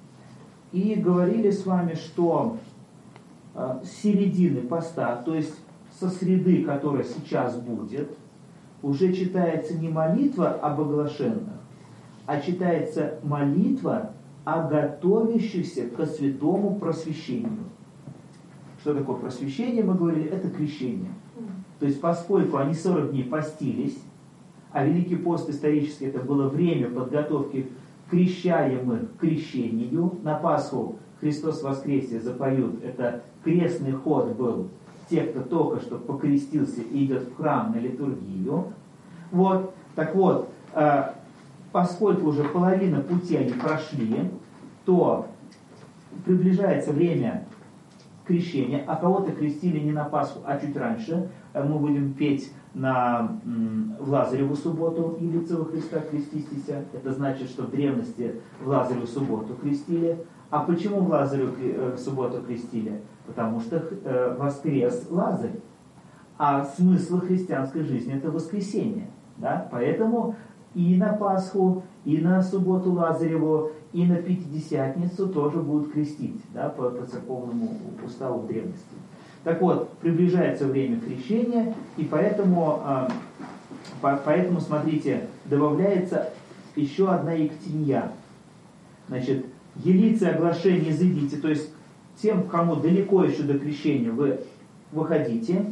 и говорили с вами, что э, с середины поста, то есть со среды, которая сейчас будет, уже читается не молитва об оглашенных, а читается молитва о готовящихся ко святому просвещению. Что такое просвещение, мы говорили, это крещение. То есть поскольку они сорок дней постились, а Великий пост исторически это было время подготовки крещаемых к крещению, на Пасху Христос воскресе запоют, это крестный ход был, те, кто только что покрестился и идет в храм на литургию. Вот, так вот, поскольку уже половина пути они прошли, то приближается время крещения, а кого-то крестили не на Пасху, а чуть раньше. Мы будем петь на в Лазареву субботу явиться во Христа, креститесь. Это значит, что в древности в Лазареву субботу крестили. А почему в Лазареву субботу крестили? Потому что воскрес Лазарь. А смысл христианской жизни – это воскресение. Да? Поэтому и на Пасху, и на субботу Лазареву, и на Пятидесятницу тоже будут крестить, да, по, по церковному уставу в древности. Так вот, приближается время крещения, и поэтому, э, по, поэтому, смотрите, добавляется еще одна ектинья. Значит, елицы оглашение изыдите, то есть тем, кому далеко еще до крещения, вы выходите.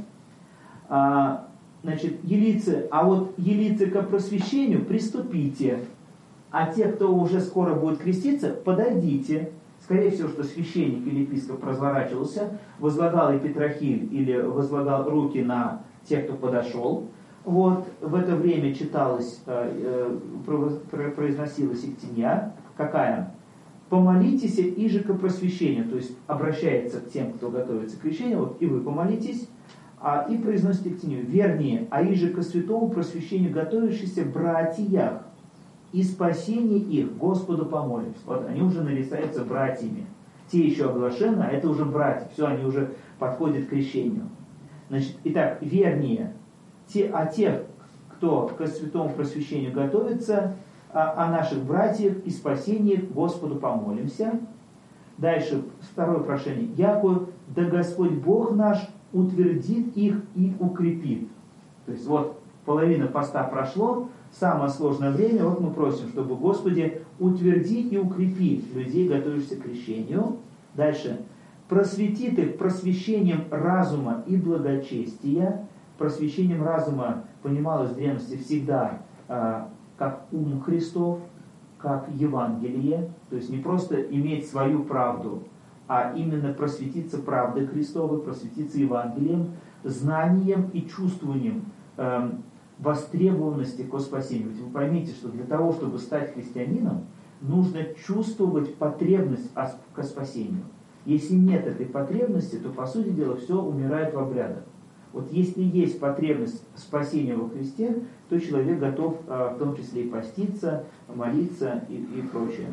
А, значит, елицы, а вот елицы ко просвещению приступите. А те, кто уже скоро будет креститься, подойдите. Скорее всего, что священник или епископ разворачивался, возлагал эпитрахиль или возлагал руки на тех, кто подошел. Вот, в это время читалась, э, э, произносилась ектинья. Какая? Помолитесь иже ко просвещению, то есть обращается к тем, кто готовится к крещению, вот и вы помолитесь, а, и произносите ектинью. Вернее, а иже ко святому просвещению готовящихся братьях, и спасение их Господу помолимся. Вот они уже нарицаются братьями. Те еще оглашены, а это уже братья. Все, они уже подходят к крещению. Значит, итак, вернее, те, а тех, кто к святому просвещению готовится, о, о наших братьях и спасении их Господу помолимся. Дальше, второе прошение. Яко да Господь Бог наш утвердит их и укрепит. То есть вот половина поста прошло, самое сложное время, вот мы просим, чтобы Господи утвердить и укрепить людей, готовящихся к крещению. Дальше. Просветит их просвещением разума и благочестия. Просвещением разума понималось в древности всегда э, как ум Христов, как Евангелие. То есть не просто иметь свою правду, а именно просветиться правдой Христовой, просветиться Евангелием, знанием и чувствованием э, востребованности к спасению. Ведь вы поймите, что для того, чтобы стать христианином, нужно чувствовать потребность к спасению. Если нет этой потребности, то, по сути дела, все умирает в обрядах. Вот если есть потребность спасения во Христе, то человек готов в том числе и поститься, молиться и, и прочее.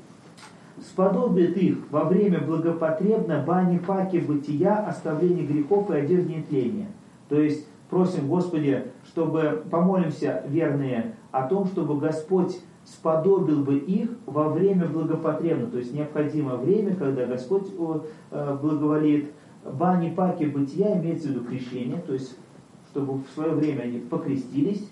Сподобит их во время благопотребно бани паки бытия, оставления грехов и одежды нетления. То есть просим, Господи, чтобы помолимся, верные, о том, чтобы Господь сподобил бы их во время благопотребно, то есть необходимое время, когда Господь благоволит. Бани, паки, бытия, имеется в виду крещение, то есть чтобы в свое время они покрестились,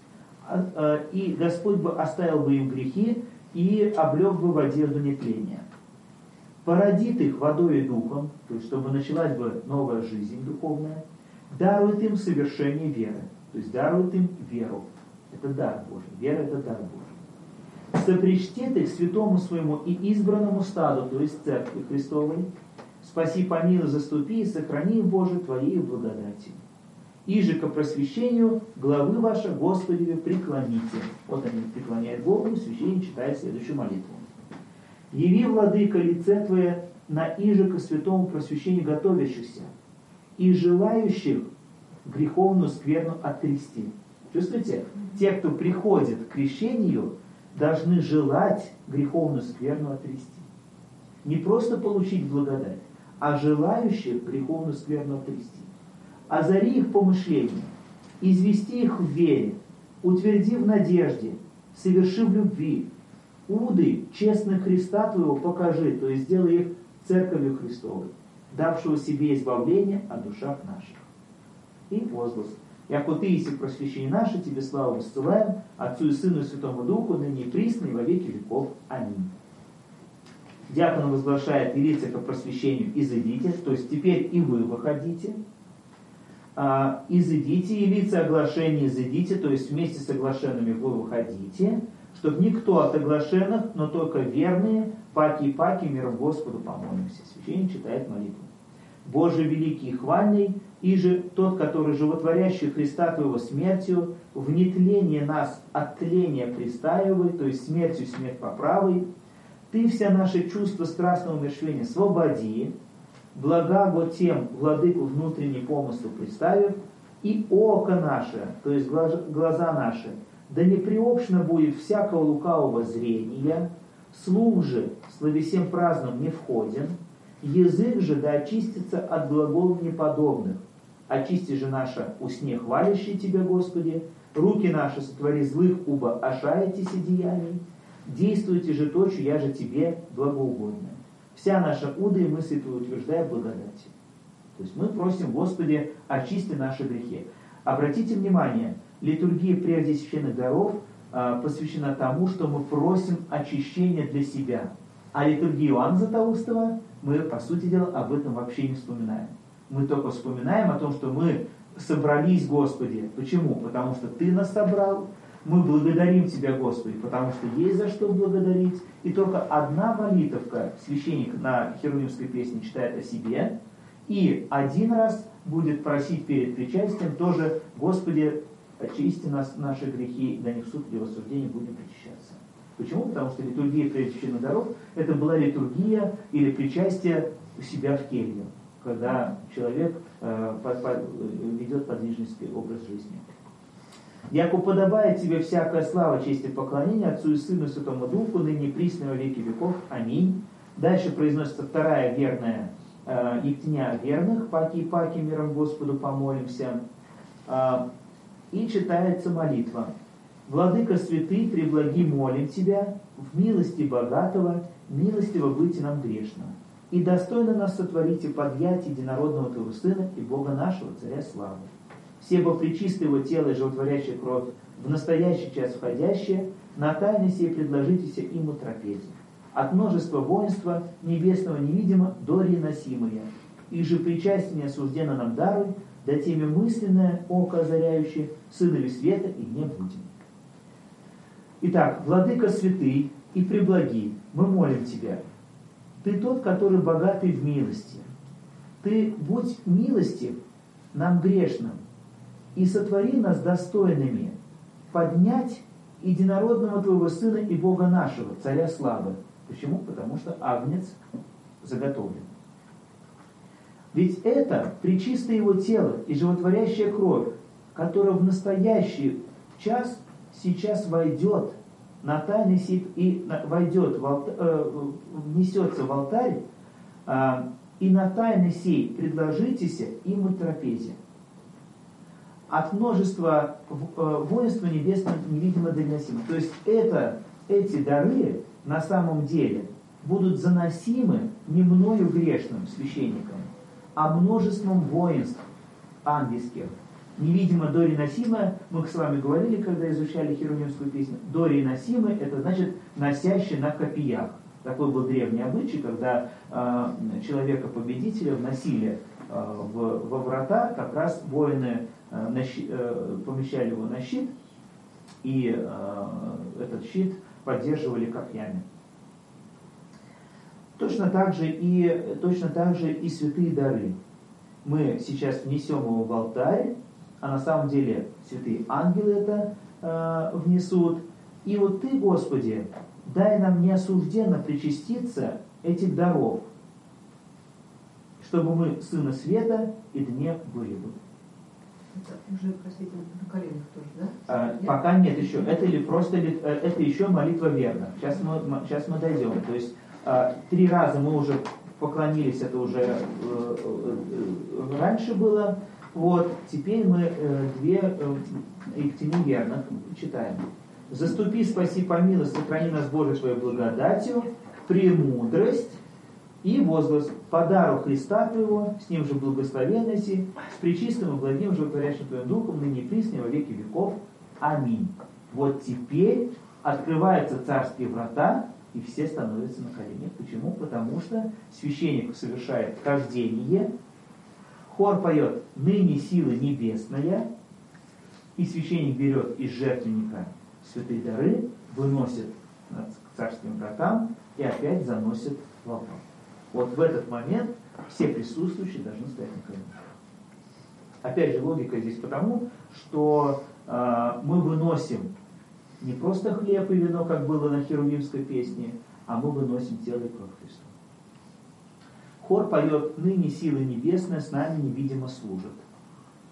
и Господь бы оставил бы им грехи и облег бы в одежду нетления. Породит их водой и духом, то есть чтобы началась бы новая жизнь духовная. Дарует им совершение веры, то есть дарует им веру. Это дар Божий. Вера – это дар Божий. Сопричтет их святому своему и избранному стаду, то есть церкви Христовой. Спаси, помилуй, заступи и сохрани, Боже, Твоей благодатью. Иже ко просвещению главы ваши Господи преклоните. Вот они преклоняют голову, священник читает следующую молитву. Яви, владыка, лице Твое на иже ко святому просвещению готовящихся и желающих греховную скверну оттрясти. Чувствуете? Те, кто приходит к крещению, должны желать греховную скверну оттрясти. Не просто получить благодать, а желающих греховную скверну оттрясти. Озари их помышления, извести их в вере, утверди в надежде, соверши в любви. Уды честных Христа Твоего покажи, то есть сделай их церковью Христовой, давшего себе избавление о душах наших. И возглас. Яко Ты, иси просвещение наше, Тебе славу воссылаем, Отцу и Сыну и Святому Духу, ныне и присно, и во веки веков. Аминь. Диакон возглашает «Явиться ко просвещению, изыдите», то есть теперь и вы выходите. А, изыдите, явиться оглашение, изыдите, то есть вместе с оглашенными вы выходите, чтобы никто от оглашенных, но только верные, паки и паки, миром Господу помолимся. Священник читает молитву. Боже великий и хвальный, и же тот, который животворящий Христа Твоего смертью, в нетление нас от тления пристаивай, то есть смертью смерть поправой, Ты все наши чувства страстного умерщвления свободи, благаго тем владыку внутренний помысл представив, и око наше, то есть глаза наши, да не приобщено будет всякого лукавого зрения, слух же словесем праздным не входен, язык же да очистится от глаголов неподобных. Очисти же наше устне хвалящие Тебя, Господи, руки наши сотвори злых, уба ошаетесь деяний, действуйте же точью, я же Тебе благоугодная. Вся наша уда и мысль Твою утверждая благодати. То есть мы просим, Господи, очисти наши грехи. Обратите внимание, литургия прежде священных даров э, посвящена тому, что мы просим очищения для себя. А литургию Иоанна Златоустова мы, по сути дела, об этом вообще не вспоминаем. Мы только вспоминаем о том, что мы собрались, Господи. Почему? Потому что Ты нас собрал. Мы благодарим Тебя, Господи, потому что есть за что благодарить. И только одна молитовка священник на херувимской песне читает о себе. И один раз будет просить перед причастием тоже: Господи, очисти нас, наши грехи, да не в суд или в осуждение будем причащаться. Почему? Потому что литургия прежде священных даров — это была литургия или причастие у себя в келью, когда человек э, по, по, ведет подвижный образ жизни. «Яко подобает Тебе всякая слава, честь и поклонение Отцу и Сыну и Святому Духу, ныне и присно во веки веков. Аминь». Дальше произносится вторая верная э, Евтиня верных: «Паки и паки, миром Господу помолимся». Э, и читается молитва: «Владыка святый, преблаги молим Тебя, в милости богатого, милостиво быть нам грешным. И достойно нас сотворите подъять единородного Твоего Сына и Бога нашего, Царя славы. Все бы пречистое Его тело и животворящая кровь, в настоящий час входящее, на тайне сей предложитесь ему трапезе. От множества воинства небесного невидимо до реносимое. И же причастие неосужденно нам даруй, да теме мысленное око озаряющее, сынови света и не будем». Итак, Владыка святый и преблаги, мы молим Тебя. Ты тот, который богатый в милости. Ты будь милостив нам грешным и сотвори нас достойными поднять единородного Твоего Сына и Бога нашего, Царя славы. Почему? Потому что агнец заготовлен. Ведь это пречистое Его тело и животворящая кровь, которая в настоящий час сейчас войдет на тайный сип и войдет, в алта, э, внесется в алтарь, э, и на тайный сей предложитесь им и трапезе. От множества э, воинства небесного невидимо доносимо. То есть это, эти дары на самом деле будут заносимы не мною грешным священником, а множеством воинств ангельских. Невидимо дореносимое, мы с вами говорили, когда изучали херувимскую песню, дореносимое — это значит носящий на копьях. Такой был древний обычай, когда э, человека-победителя вносили э, в, во врата, как раз воины э, на щит, э, помещали его на щит, и э, этот щит поддерживали копьями. Точно так же и, точно так же и святые дары. Мы сейчас внесем его в алтарь, а на самом деле святые ангелы это э, внесут. И вот Ты, Господи, дай нам неосужденно причаститься этих даров, чтобы мы Сына Света и дне были бы. Это уже, простите, на коленях тоже, да? А, пока нет еще. Это, или просто, это еще молитва верных. Сейчас мы, сейчас мы дойдем. То есть а, три раза мы уже поклонились, это уже э, э, раньше было. Вот, теперь мы э, две э, Евтини верных читаем. «Заступи, спаси, помилуй, сохрани нас, Боже, Твоей благодатью, премудрость и возглас по дару Христа Твоего, с Ним же благословенности, с пречистым и благим животворящим Твоим Духом, ныне и присно во веки веков. Аминь». Вот теперь открываются царские врата, и все становятся на колени. Почему? Потому что священник совершает хождение, хор поет «Ныне сила небесная», и священник берет из жертвенника святые дары, выносит к царским вратам и опять заносит в алтарь. Вот в этот момент все присутствующие должны стоять на коленях. Опять же, логика здесь потому, что э, мы выносим не просто хлеб и вино, как было на херувимской песне, а мы выносим тело и кровь Христа. Хор поет «Ныне сила небесная с нами невидимо служит».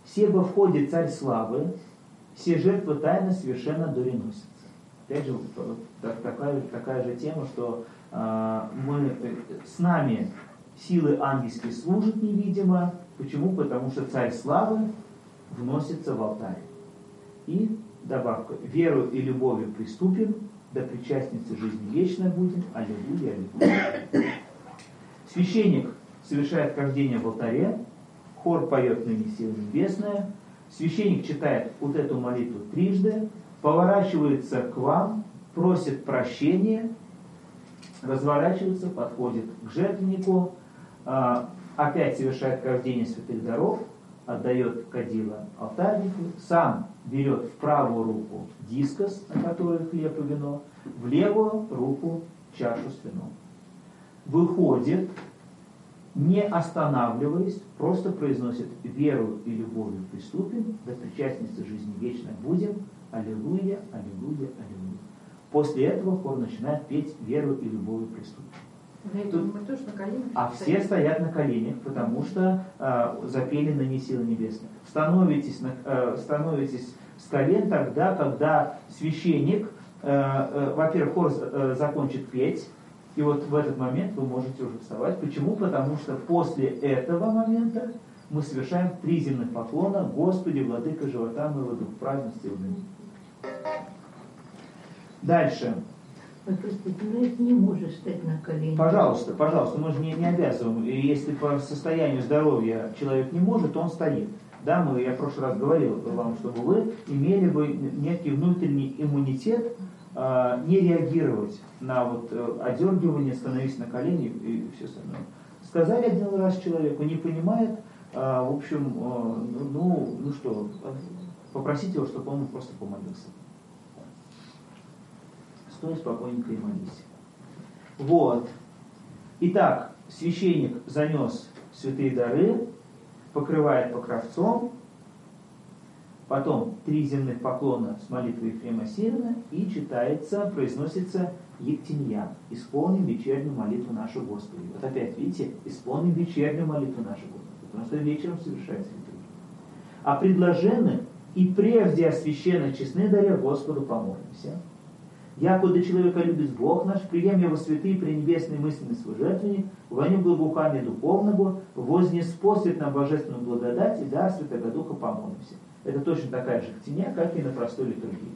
Себо входит царь славы, все жертвы тайны совершенно дореносятся. Опять же, вот, так, такая, такая же тема, что э, мы, с нами силы ангельские служат невидимо. Почему? Потому что царь славы вносится в алтарь. И добавка: верою и любовью приступим, до причастницы жизни вечной будем. Аллилуйя, аллилуйя. Священник совершает хождение в алтаре, хор поет «Ныне сила небесная», священник читает вот эту молитву трижды, поворачивается к вам, просит прощения, разворачивается, подходит к жертвеннику, опять совершает хождение святых даров, отдает кадила алтарнику, сам берет в правую руку дискос, на который хлеб и вино, в левую руку чашу с вином. Выходит, не останавливаясь, просто произносит: веру и любовью приступим, до причастницы жизни вечной будем. Аллилуйя, аллилуйя, аллилуйя. После этого хор начинает петь веру и любовью приступим. Тут... Мы тоже на коленях. А все стоят на коленях, потому что э, запели «Ныне сила небесная». Становитесь, на, э, становитесь с колен тогда, когда священник, э, э, во-первых, хор э, закончит петь, и вот в этот момент вы можете уже вставать. Почему? Потому что после этого момента мы совершаем три земных поклона: Господи, Владыка живота моего, Дух праведности. Дальше. Ой, простите, но если не можешь стать на колени. Пожалуйста, пожалуйста, мы же не, не обязываем. И если по состоянию здоровья человек не может, то он стоит. Да, мы, я в прошлый раз говорил вам, чтобы вы имели бы некий внутренний иммунитет, э, не реагировать на вот, э, одергивание, становись на колени и все остальное. Сказали один раз человеку, не понимает, э, в общем, э, ну, ну что, попросите его, чтобы он просто помолился. Стой спокойненько и молись. Вот. Итак, священник занес святые дары, покрывает покровцом, потом три земных поклона с молитвой Ефрема Сирина, и читается, произносится Ектимьян: исполним вечернюю молитву нашу Господу. Вот опять, видите, исполним вечернюю молитву нашу Господу, потому что вечером совершается литургия. А предложенных и прежде освященно честны даря Господу помолимся. Якуда человека любит Бог наш, прием его святые пренебесные мысленный свой жертвенник, воню благоухания духовного, вознеспосвит нам божественную благодать и дар Святого Духа помолимся. Это точно такая же ктиня, как и на простой литургии.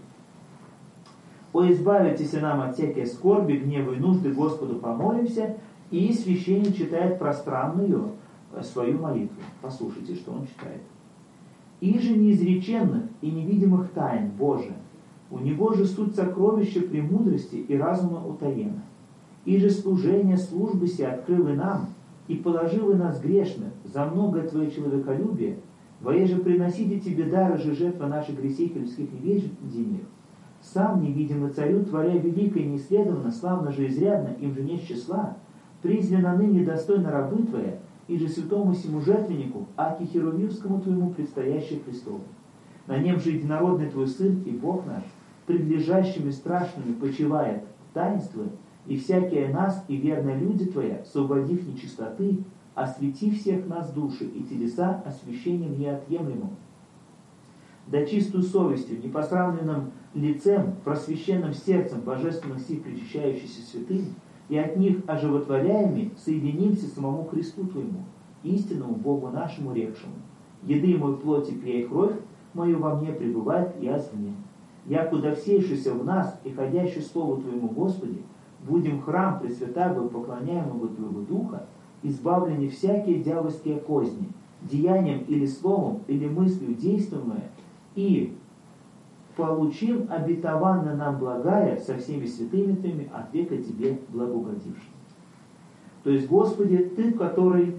О, избавитесь нам от всякой скорби, гнева и нужды, Господу помолимся. И священник читает пространную свою молитву. Послушайте, что он читает. И же неизреченных и невидимых тайн Божия, у него же суть сокровища премудрости и разума утаена. И же служение службы сей открыл и нам, и положил и нас грешных за многое твое человеколюбие, воеже приносите тебе дары же жертва наших грехов и людских неведениях. Сам невидимый царю, творя великое и неисследованно, славно же изрядно, им же нет числа, призвана ныне достойно рабы твоя, и же святому сему жертвеннику, аки херувимскому твоему предстоящее престолу. На нем же единородный твой Сын и Бог наш, предлежащими страшными почивает таинство, и всякие нас и верные люди твоя, освободив нечистоты, освети всех нас души и телеса освящением неотъемлемым. Да чистую совестью, непосравненным лицем, просвященным сердцем божественных сил причащающихся святым, и от них оживотворяемыми соединимся самому Христу Твоему, истинному Богу нашему рекшему. Еды мой плоти, пей кровь мою во мне пребывает, и аз в нем. Якуда всейшийся в нас и ходящий Слову Твоему, Господи, будем храм пресвятаго поклоняемого Твоего Духа, избавлены всякие дьявольские козни, деянием или словом, или мыслью действуемое, и получим обетованное нам благая со всеми святыми Твоими от века Тебе благоугодившим. То есть, Господи, Ты, который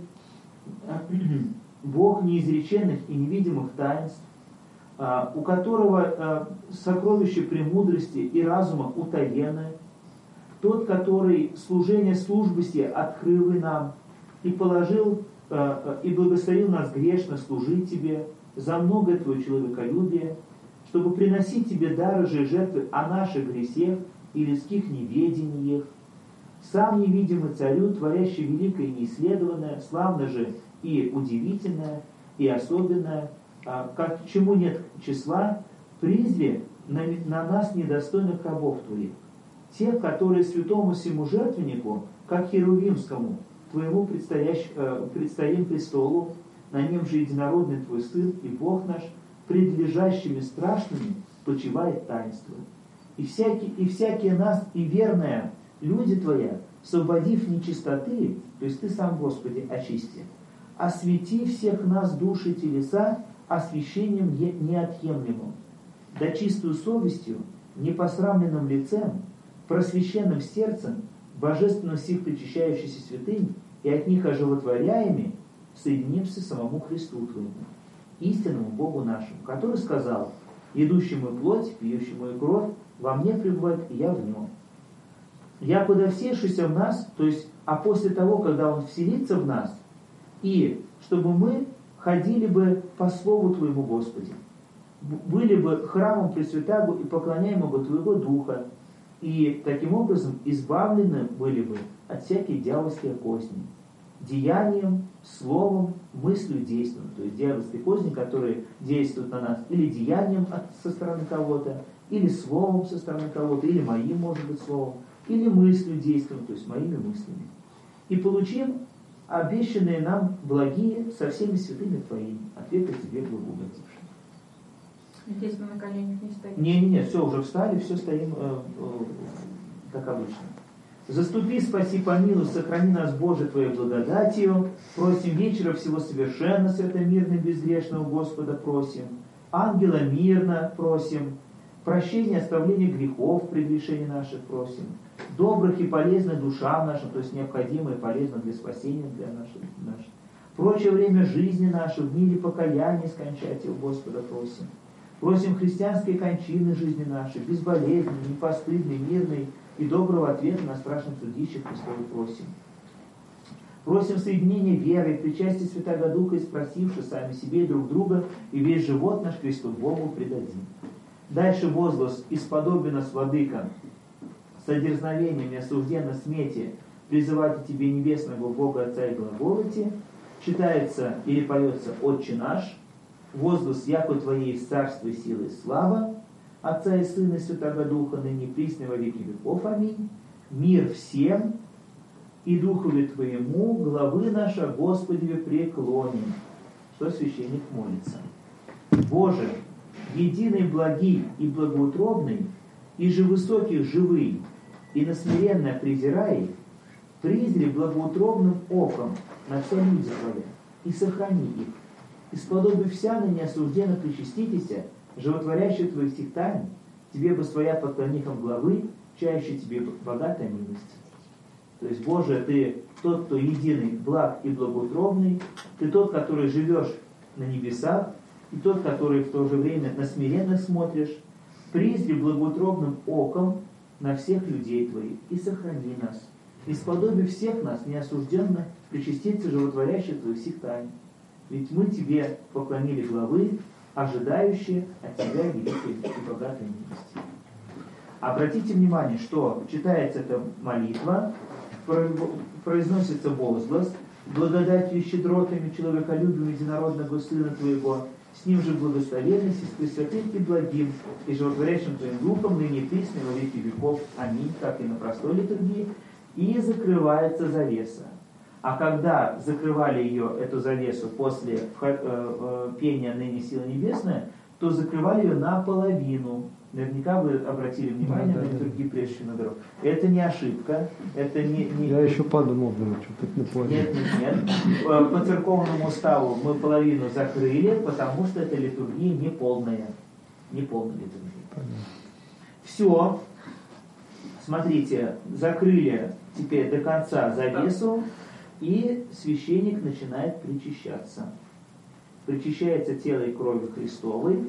Бог неизреченных и невидимых таинств, у которого сокровища премудрости и разума утаены, тот, который служение службы сей открыл и нам, и положил, и благословил нас грешно служить Тебе за многое Твое человеколюбие, чтобы приносить Тебе дары же и жертвы о наших грехах и людских неведениях, сам невидимый царю, творящий великое и неисследованное, славно же и удивительное, и особенное, а, как чему нет числа, призри на, на нас недостойных рабов твоих, тех, которые святому всему жертвеннику, как Херувимскому, твоему предстоящ, э, предстоим престолу, на нем же единородный твой Сын и Бог наш, пред лежащими страшными почивает таинство. И всякие, и всякие нас, и верная люди твоя, освободив нечистоты, то есть ты сам, Господи, очисти, освети всех нас души и телеса освящением неотъемлемым, да чистую совестью, непосрамленным лицем, просвященным сердцем, божественно сих причащающийся святынь, и от них оживотворяемыми, соединимся самому Христу Твоему, истинному Богу нашему, который сказал: «Едущему плоть, пьющему и кровь, во мне пребывает, и я в нем». Я подовсевшийся в нас, то есть, а после того, когда Он вселится в нас, и чтобы мы ходили бы по Слову Твоему, Господи, были бы храмом Пресвятаго и поклоняемого Твоего Духа, и таким образом избавлены были бы от всяких дьявольских козней, деянием, словом, мыслью, действием. То есть дьявольские козни, которые действуют на нас или деянием от, со стороны кого-то, или словом со стороны кого-то, или моим, может быть, словом, или мыслью, действием, то есть моими мыслями. И получим обещанные нам благие со всеми святыми Твоими, от века Тебе благоугодившим. Здесь мы на коленях не стоим. Не-не-не, все, уже встали, все стоим э, э, как обычно. Заступи, спаси, помилуй, сохрани нас, Боже, Твоей благодатью. Просим вечера всего совершенно, святомирно, безгрешного Господа просим. Ангела мирно просим. Прощения, оставления грехов, прегрешений наших просим. Добрых и полезных душам нашим, то есть необходимо и полезно для спасения для наших. наших. Прочее время жизни нашей в мире покаяния скончать его, Господа просим. Просим христианской кончины жизни нашей, безболезненной, непостыдной, мирной и доброго ответа на страшном судище Христове просим. Просим соединения веры, причастия Святаго Духа, и спросивши сами себе и друг друга, и весь живот наш Христу Богу предадим. Дальше возглас: «Исподоби нас, Владыка, содерзновением и осужденно смете призывать Тебе небесного Бога Отца и глаголите», читается или поется «Отче наш», возглас: «Яко Твоей царство и сила и слава, Отца и Сына и Святаго Духа, ныне присно во веки веков. Аминь. Мир всем и Духове Твоему, главы наша, Господеве, преклоним». Что священник молится: «Боже, единый благий и благоутробный, и же высоких живый, и на смиренно презирай, призри благоутробным оком на все люди Твоя, и сохрани их, и сподоби вся ныне осужденно причаститеся, животворящих Твоих всех тайн, Тебе бы своя поклонником главы, чающий Тебе богатая милость». То есть, Боже, Ты тот, кто единый, благ и благоутробный, Ты тот, который живешь на небесах, и тот, который в то же время на смиренных смотришь, призри благоутробным оком на всех людей Твоих, и сохрани нас, и сподоби всех нас неосужденно причаститься животворящих Твоих всех тайн. Ведь мы Тебе поклонили главы, ожидающие от Тебя великой и богатой милости. Обратите внимание, что читается эта молитва, произносится возглас: «Благодатью и щедротами человеколюбием единородного Сына Твоего, с Ним же благословенность и с Пресвятым и благим, и животворящим Твоим Духом, ныне и присно во веки веков. Аминь», как и на простой литургии. И закрывается завеса. А когда закрывали ее, эту завесу, после э, э, пения «Ныне сила небесная», то закрывали ее наполовину. Наверняка вы обратили внимание да, на литургии да. прежде на дорогу. Это не ошибка. Это не, не... Я еще подумал, думаю, что так не понял. Нет, нет, нет. По церковному уставу мы половину закрыли, потому что эта литургия не полная. Не полная литургия. Понятно. Все. Смотрите, закрыли теперь до конца завесу, и священник начинает причащаться. Причащается тело и кровью Христовой.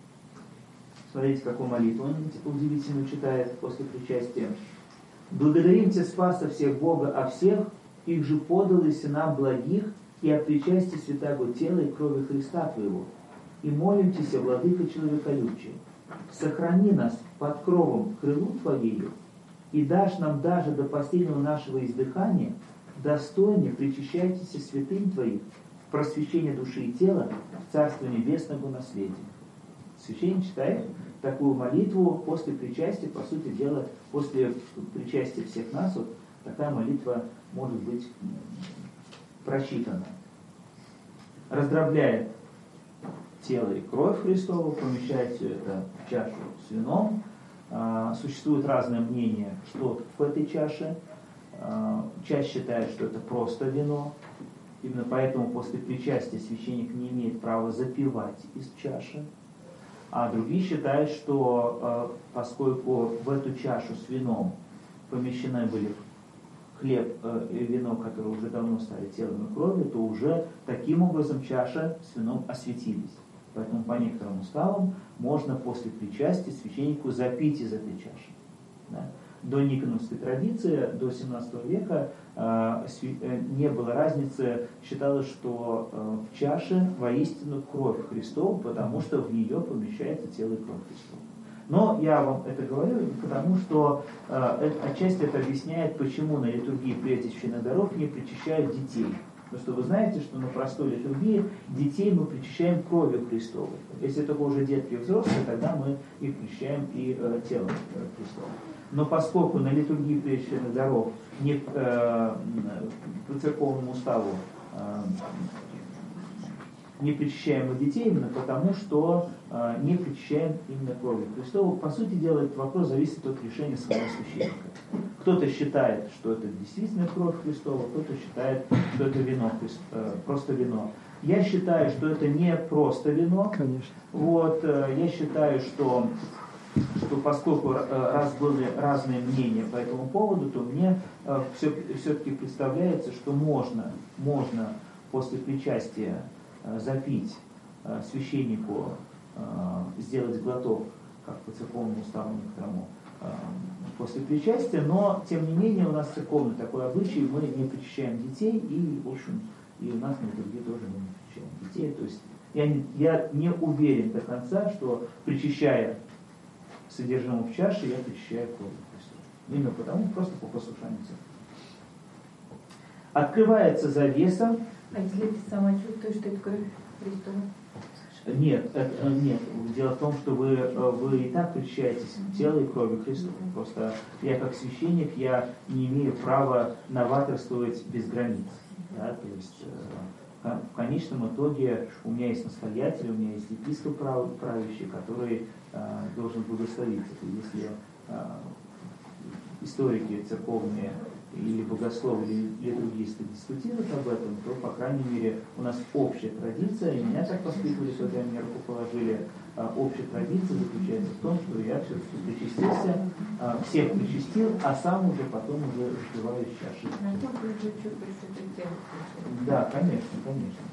Смотрите, какую молитву он удивительно читает после причастия. «Благодарим Тебя, Спаса всех Бога, о всех, их же подалось нам благих, и о причастии святаго тела и крови Христа Твоего. И молим Тебя, Владыка человеколюбчий, сохрани нас под кровом крылу Твоею, и дашь нам даже до последнего нашего издыхания достойно причащайтесь святынь Твоих, просвещение души и тела в Царство Небесного наследия. Священник читает такую молитву после причастия, по сути дела, после причастия всех нас, вот такая молитва может быть прочитана. Раздробляет тело и кровь Христову, помещает все это в чашу с вином. А, существуют разные мнения, что в этой чаше. А, часть считает, что это просто вино. Именно поэтому после причастия священник не имеет права запивать из чаши. А другие считают, что а, поскольку в эту чашу с вином помещены были хлеб и вино, которые уже давно стали телом и кровью, то уже таким образом чаша с вином осветились. Поэтому по некоторым уставам можно после причастия священнику запить из этой чаши. Да. До никоновской традиции, до семнадцатого века э, не было разницы, считалось, что э, в чаше воистину кровь Христова, потому что в нее помещается тело и кровь Христова. Но я вам это говорю, потому что э, отчасти это объясняет, почему на литургии прежде священных даров не причащают детей. Потому что вы знаете, что на простой литургии детей мы причащаем кровью Христовой. Если только уже детки взрослые, тогда мы их причащаем и э, телом Христовым. Но поскольку на литургии прежде священных даров не, э, по церковному уставу э, не причащаем мы детей, именно потому, что э, не причащаем именно кровью Христову. По сути дела, этот вопрос зависит от решения самого священника. Кто-то считает, что это действительно кровь Христова, кто-то считает, что это вино, э, просто вино. Я считаю, что это не просто вино. Конечно. Вот, э, я считаю, что, что поскольку э, раз были разные мнения по этому поводу, то мне э, все, все-таки представляется, что можно, можно после причастия запить э, священнику, э, сделать глоток, как по церковному уставу некоторому, э, после причастия, но, тем не менее, у нас церковный такой обычай, мы не причащаем детей, и, в общем, и у нас на литургии тоже мы не причащаем детей. То есть я не, я не уверен до конца, что, причащая содержимое в чаше, я причащаю кровь Христову. Именно потому, просто по послушанию церкви. Открывается завеса. А если ты сама чувствуешь, что это кровь Христова? Нет, это, нет. Дело в том, что вы, вы и так причащаетесь телу и крови Христова. Просто я как священник, я не имею права новаторствовать без границ. Да? То есть в конечном итоге у меня есть настоятель, у меня есть епископ правящий, который должен благословить это. Если историки церковные или богословы, или литургисты дискутируют об этом, то, по крайней мере, у нас общая традиция, и меня так воспитывали, когда мне руку положили, а, общая традиция заключается в том, что я все-таки причастился, а, всех причастил, а сам уже потом уже выпиваю из чаши. Да, конечно, конечно.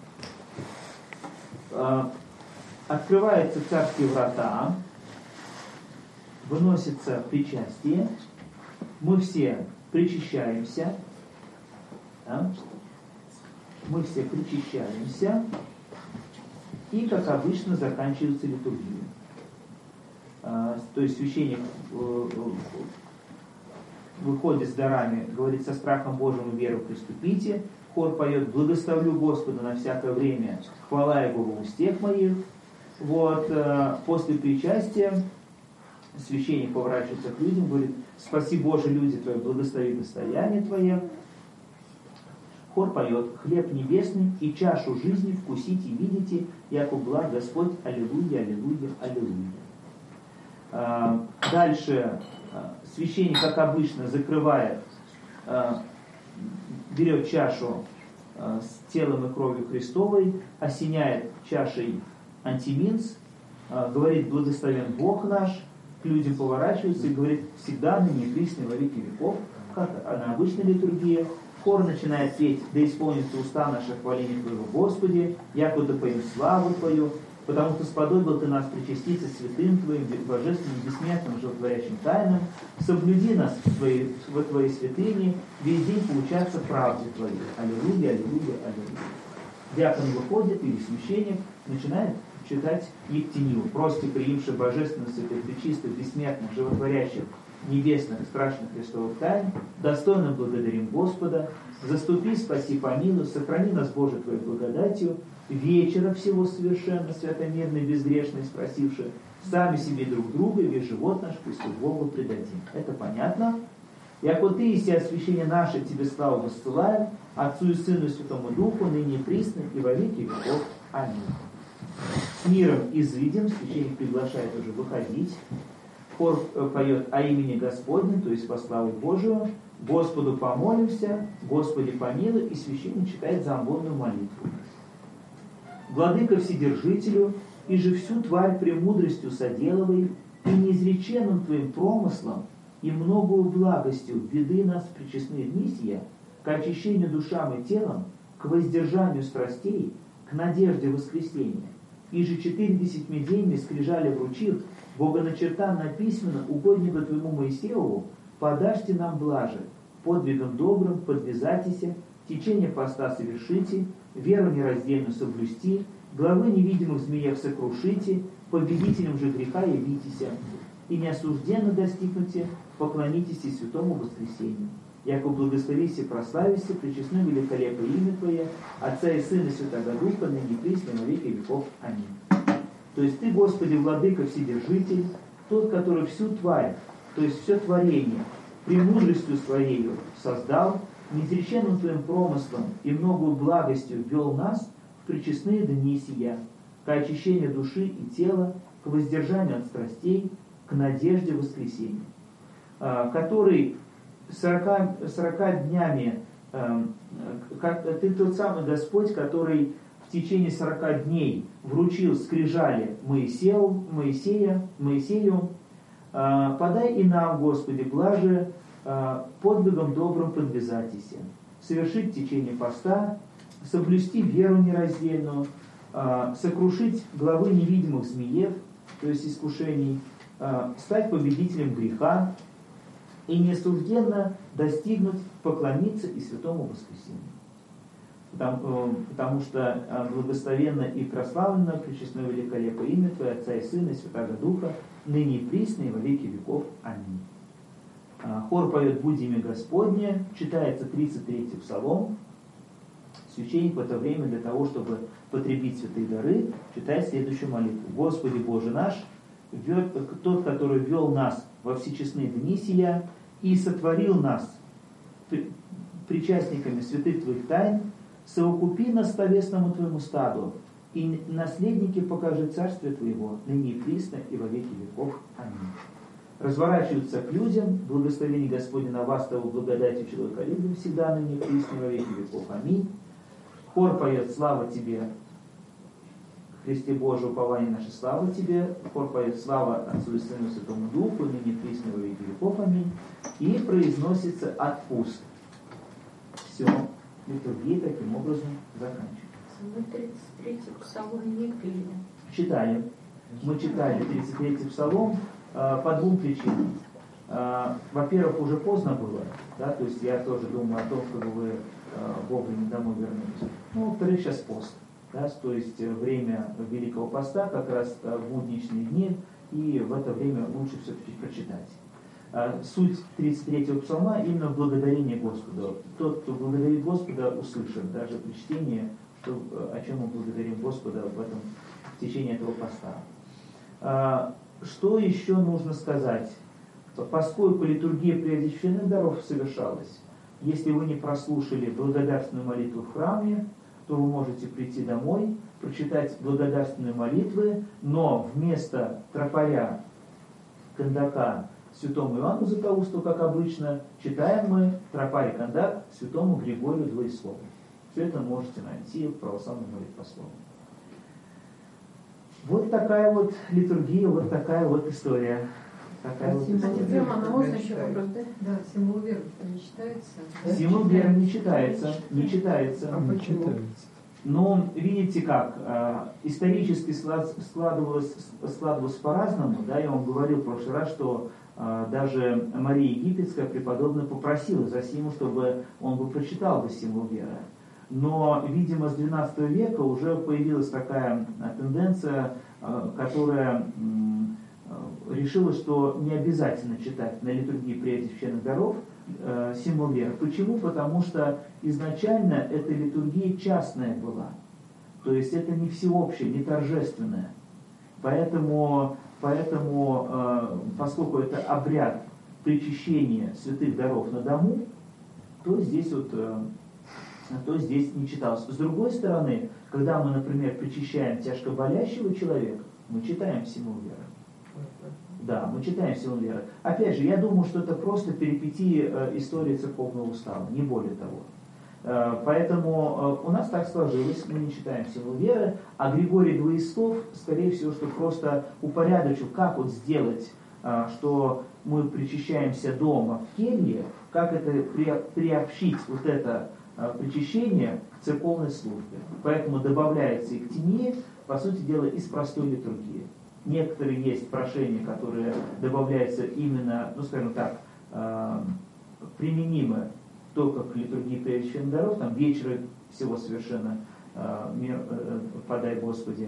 А, открываются царские врата, выносится причастие, мы все причащаемся, да? Мы все причащаемся, и, как обычно, заканчивается литургия. А, то есть священник э, выходит с дарами, говорит: со страхом Божьим и верой приступите. Хор поет: благословлю Господа на всякое время, хвала Его в устех моих. Вот, э, после причастия священник поворачивается к людям, говорит: спаси, Боже, люди Твои, благослови достояние Твое. Хор поет: хлеб небесный и чашу жизни вкусите и видите, яко благ Господь, аллилуйя, аллилуйя, аллилуйя. А, дальше а, священник, как обычно, закрывает, а, берет чашу а, с телом и кровью Христовой, осеняет чашей антиминс, а, говорит: благословен Бог наш. К людям поворачивается и говорит: всегда, ныне и присно во веки веков, как на обычной литургии. Хор начинает петь: да исполнится уста наше хваление Твоего, Господи, яко да поем славу Твою, потому что сподобил Ты нас причаститься святым Твоим, божественным, бессмертным, животворящим тайнам. Соблюди нас в Твоей, в Твоей святыне, весь день получаться правде Твоей. Аллилуйя, аллилуйя, аллилуйя. Диакон выходит, или священник начинает читать Ектению: прости, приимши божественных, святых, пречистых, бессмертных, животворящих небесных страшных Христовых тайн, достойно благодарим Господа. Заступи, спаси, помилуй, сохрани нас, Боже, Твоей благодатью, вечера всего совершенно, святомирный, безгрешный, спросивший, сами себе друг друга, весь живот наш Христу Богу предадим. Это понятно. Яко Ты, иси освящение наше, Тебе славу воссылаем, Отцу и Сыну и Святому Духу, ныне и присно, и во веки веков. Аминь. С миром изыдем, священник приглашает уже выходить. Хор поет о имени Господнем, то есть во славу Божию. Господу помолимся, Господи помилуй, и священник читает заамбонную молитву. Владыка Вседержителю, и же всю тварь премудростью соделывай, и неизреченным Твоим промыслом, и многою благостью введы нас в пречестные дни сия, к очищению душам и телом, к воздержанию страстей, к надежде воскресения. И же четыридесятьми днями скрижали вручив, богоначертанно письменно угодника Твоему Моисееву, подашьте нам блаже, подвигом добрым подвязайтеся, течение поста совершите, веру нераздельную соблюсти, главы невидимых змеев сокрушите, победителям же греха явитеся, и неосужденно достигнуте, поклонитесь и святому воскресению. Яко благословися, прославися, пречестно великолепное имя Твое, Отца и Сына и Святого Духа, ныне и присно, на веки веков. Аминь. То есть Ты, Господи, Владыка, Вседержитель, тот, который всю тварь, то есть все творение, премудростью Своею создал, неизреченным Твоим промыслом и многою благостью ввел нас в пречестные дни сия, к очищению души и тела, к воздержанию от страстей, к надежде воскресения, который сорока, сорока днями, как Ты тот самый Господь, который в течение сорока дней вручил скрижали Моисею, Моисея, Моисею, подай и нам, Господи, блаже, подвигом добрым подвязайтеся, совершить течение поста, соблюсти веру нераздельную, сокрушить главы невидимых змеев, то есть искушений, стать победителем греха и неосужденно достигнуть, поклониться и святому воскресению. Потому, потому что благословенно и прославлено пречестное великолепное имя Твое, Отца и Сына и Святого Духа, ныне и присно и во веки веков. Аминь. Хор поет «Будь имя Господне», читается тридцать третий псалом. Священник в это время для того, чтобы потребить святые дары, читает следующую молитву. «Господи Боже наш, тот, который ввел нас во всечестные дни сия и сотворил нас причастниками святых Твоих тайн, совокупи нас по вестному Твоему стаду, и наследники покажи Царствие Твоего, ныне и присно и во веки веков. Аминь». Разворачиваются к людям, благословение Господне на вас, того благодати человеколюбия всегда, ныне и присно и во веки веков. Аминь. Хор поет «Слава Тебе, Христе Божий, упование наше, слава Тебе». Хор поет «Слава Отцу и Сыну и Святому Духу, ныне и присно и во веки веков. Аминь». И произносится «Отпуск». Все. Литургия таким образом заканчивается. Мы тридцать третий псалом не пели. Читали. Мы читали тридцать третий псалом э, по двум причинам. Э, во-первых, уже поздно было, да, то есть я тоже думаю о том, чтобы вы э, вовремя домой вернулись. Ну, во-вторых, сейчас пост, да, то есть время Великого Поста, как раз э, будничные дни, и в это время лучше все-таки прочитать. Суть тридцать третьего псалма именно благодарение Господу. Тот, кто благодарит Господа, услышит даже при чтении, что, о чем мы благодарим Господа в этом в течение этого поста. Что еще нужно сказать? Поскольку литургия прежде священных даров совершалась, если вы не прослушали благодарственную молитву в храме, то вы можете прийти домой, прочитать благодарственные молитвы, но вместо тропаря, кандака, святому Иоанну Златоусту, как обычно, читаем мы тропарь кандак святому Григорию Двоеслову. Все это можете найти в православном молитвословии. Вот такая вот литургия, вот такая вот история. Такая вот история. Роман, можно еще вопрос, да? Да, символ веры не читается. Символ веры не читается, не читается. А Не почему? читается. Но видите как, исторически складывалось, складывалось по-разному. Да, я вам говорил в прошлый раз, что даже Мария Египетская преподобная попросила Зосиму, чтобы он бы прочитал бы символ веры. Но, видимо, с двенадцатого века уже появилась такая тенденция, которая решила, что не обязательно читать на литургии приятия священных даров э, символ веры. Почему? Потому что изначально эта литургия частная была. То есть это не всеобщее, не торжественное. Поэтому, поэтому э, поскольку это обряд причащения святых даров на дому, то здесь вот э, то здесь не читалось. С другой стороны, когда мы, например, причащаем тяжко болящего человека, мы читаем символ веры. Да, мы читаем символ веры. Опять же, я думаю, что это просто перипетии э, истории церковного устава, не более того. Э, поэтому э, у нас так сложилось, мы не читаем символ веры, а Григорий Двоислов, скорее всего, что просто упорядочил, как вот сделать, э, что мы причащаемся дома в келье, как это при, приобщить вот это э, причащение к церковной службе. Поэтому добавляется эктимия, по сути дела, из простой литургии. Некоторые есть прошения, которые добавляются именно, ну скажем так, э, применимы только к литургии приятия священных даров, там вечеры всего совершенно э, мир, э, подай Господи,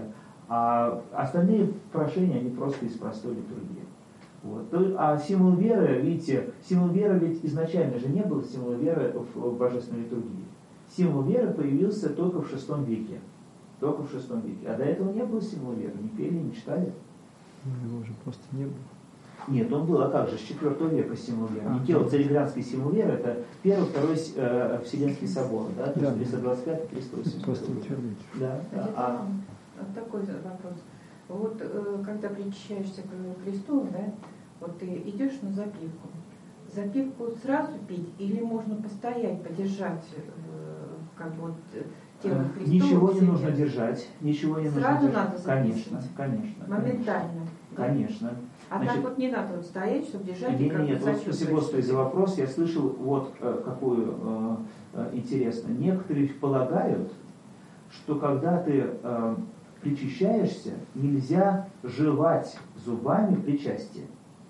а остальные прошения, они просто из простой литургии. Вот. А символ веры, видите, символ веры ведь изначально же не было символа веры в, в божественной литургии. Символ веры появился только в шестом веке. Только в шестом веке. А до этого не было символа веры. Не пели, не читали. Его уже просто не было. Нет, он был, а как же, с четвёртого века символ веры. А, Никела, Цареградский символ веры, это первый, второй э, Вселенский собор, да, то да. есть триста двадцать пятый, триста восемьдесят. Просто утвердить. Да, да. Это А, вот такой вопрос. Вот э, когда причащаешься к Христу, да, вот ты идешь на запивку. Запивку сразу пить или можно постоять, подержать, э, как вот э, тело Христова? Ничего не нужно держать, ничего не Сразу нужно держать. надо записывать? Конечно, конечно. Моментально. Конечно. А Значит, так вот не надо вот стоять, чтобы держать. Нет, как нет, бы вот спасибо зачувствовать. Господи за вопрос. Я слышал вот э, какую э, э, интересно. Некоторые полагают, что когда ты э, причащаешься, нельзя жевать зубами причастие,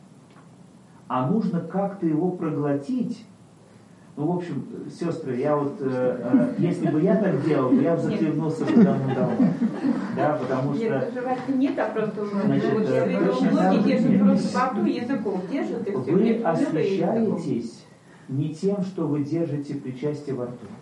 а нужно как-то его проглотить. Ну, в общем, сестры, я вот, э, э, если бы я так делал, я бы захлебнулся бы давно-давно. Да, потому что... Нет, жевать нет, а просто Значит, вот, э, я видела, точно многие так же держат нет. просто во рту, языком держат, и все. Вы освящаетесь не тем, что вы держите причастие во рту.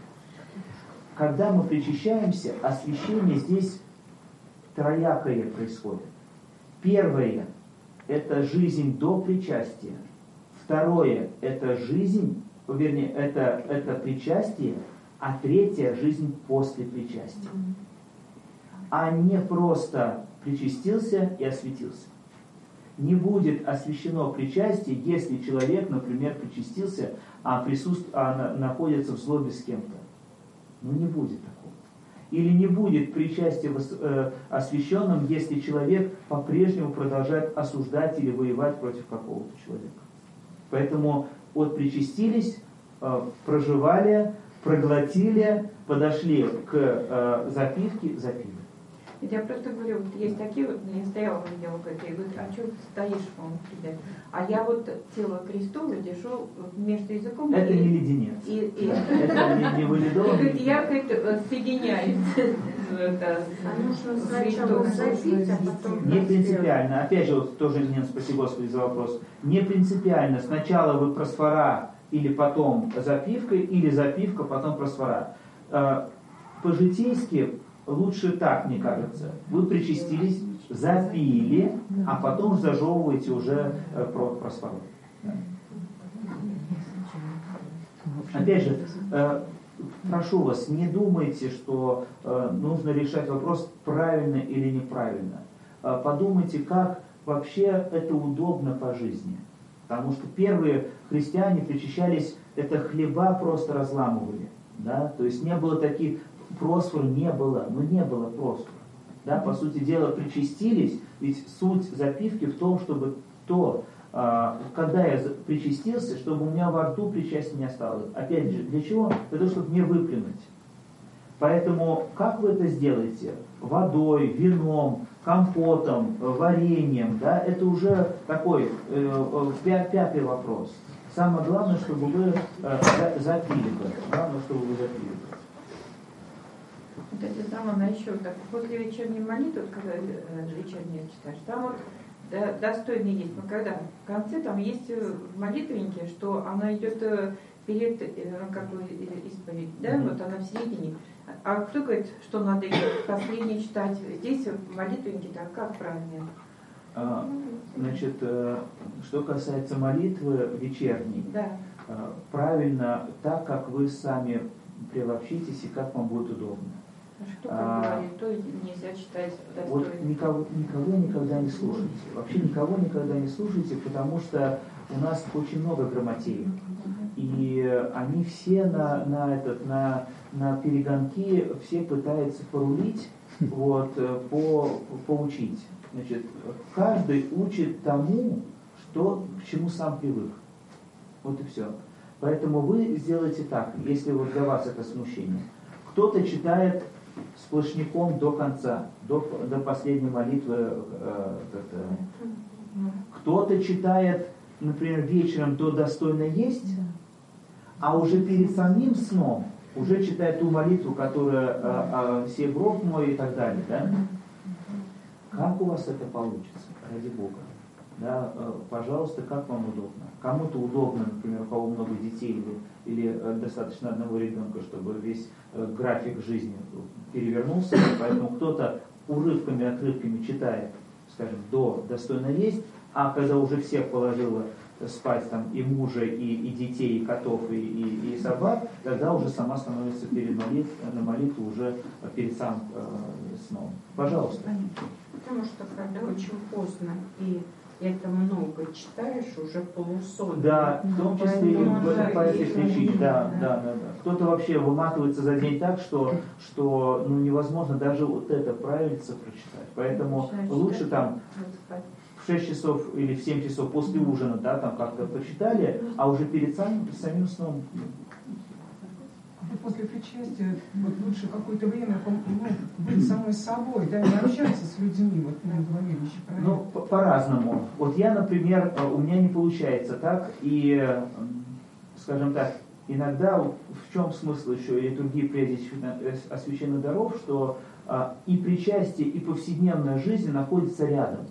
Когда мы причащаемся, освящение здесь троякое происходит. Первое – это жизнь до причастия. Второе – это жизнь, вернее, это, это причастие, а третья – жизнь после причастия. А не просто причастился и освятился. Не будет освящено причастие, если человек, например, причастился, а, присутств... а находится в злобе с кем-то. Ну, не будет такого. Или не будет причастия э, освященным, если человек по-прежнему продолжает осуждать или воевать против какого-то человека. Поэтому вот причастились, э, проживали, проглотили, подошли к э, запивке, запили. Я просто говорю, вот есть такие вот, я стояла, видела, я говорю, а что ты стоишь, по-моему, ребят? А я вот тело Христово держу между языком. Это и, не леденец. И, и, это не, не валидон. Я как-то соединяюсь. А нужно сначала запить, а потом... Не принципиально. Опять же, вот тоже, Нина, спасибо Господи за вопрос. Не принципиально. Сначала вы просфора или потом запивка, или запивка, потом просфора. По-житейски лучше так, мне кажется. Вы причастились, запили, а потом зажевываете уже просфору. Опять же, прошу вас, не думайте, что нужно решать вопрос правильно или неправильно. Подумайте, как вообще это удобно по жизни. Потому что первые христиане причащались, это хлеба просто разламывали. Да? То есть не было таких, просфор не было, ну не было просфора. Да? По сути дела, причастились, ведь суть запивки в том, чтобы то, когда я причастился, чтобы у меня во рту причастия не осталось. Опять же, для чего? Для того, чтобы не выплюнуть. Поэтому, как вы это сделаете? Водой, вином, компотом, вареньем, да, это уже такой э, пятый вопрос. Самое главное, чтобы вы э, запили бы. Главное, чтобы вы запили бы. Вот это самое, она еще так, после вечерней молитвы, когда э, вечернюю читаешь, там вот да, достойно есть. Но когда в конце там есть в молитвеннике, что она идет перед как бы, исповедь, да, mm-hmm. вот она в середине. А кто говорит, что надо ее последней читать? Здесь в молитвеннике, так как правильно? А, значит, что касается молитвы вечерней, да. правильно так, как вы сами приловчитесь и как вам будет удобно. А что а, говорит, то нельзя читать достойно? Вот никого, никого никогда не слушайте. Вообще никого никогда не слушайте, потому что у нас очень много грамотеев. И они все на, на, этот, на, на перегонки все пытаются порулить, вот, по, поучить. Значит, каждый учит тому, что, к чему сам привык. Вот и все. Поэтому вы сделаете так, если вот для вас это смущение. Кто-то читает сплошняком до конца, до, до последней молитвы. Э, э, кто-то читает, например, вечером до «достойно есть», а уже перед самим сном уже читает ту молитву, которая э, э, «Се гроб мой» и так далее. Да? Как у вас это получится, ради Бога? Да, э, пожалуйста, как вам удобно? Кому-то удобно, например, у кого много детей или, или э, достаточно одного ребенка, чтобы весь э, график жизни перевернулся, поэтому кто-то урывками, отрывками читает, скажем, до «достойно есть», а когда уже всех положила спать там и мужа, и, и детей, и котов, и, и, и собак, тогда уже сама становится перед молитв, на молитву уже перед самым э, сном. Пожалуйста. Потому что когда очень поздно и это много читаешь, уже полусон. Да, в том числе и по этой причине. Да, да, да, да. Кто-то вообще выматывается за день так, что, что ну, невозможно даже вот это правильно прочитать. Поэтому лучше там в шесть часов или в семь часов после ужина, да, там как-то почитали, а уже перед самим, самим сном. После причастия вот лучше какое-то время ну, быть самой собой, да, не общаться с людьми, вот мы говорили еще про это. Ну, по- по-разному. Вот я, например, у меня не получается так, и, скажем так, иногда, в чем смысл еще литургии прежде освященных даров, что и причастие, и повседневная жизнь находятся рядом.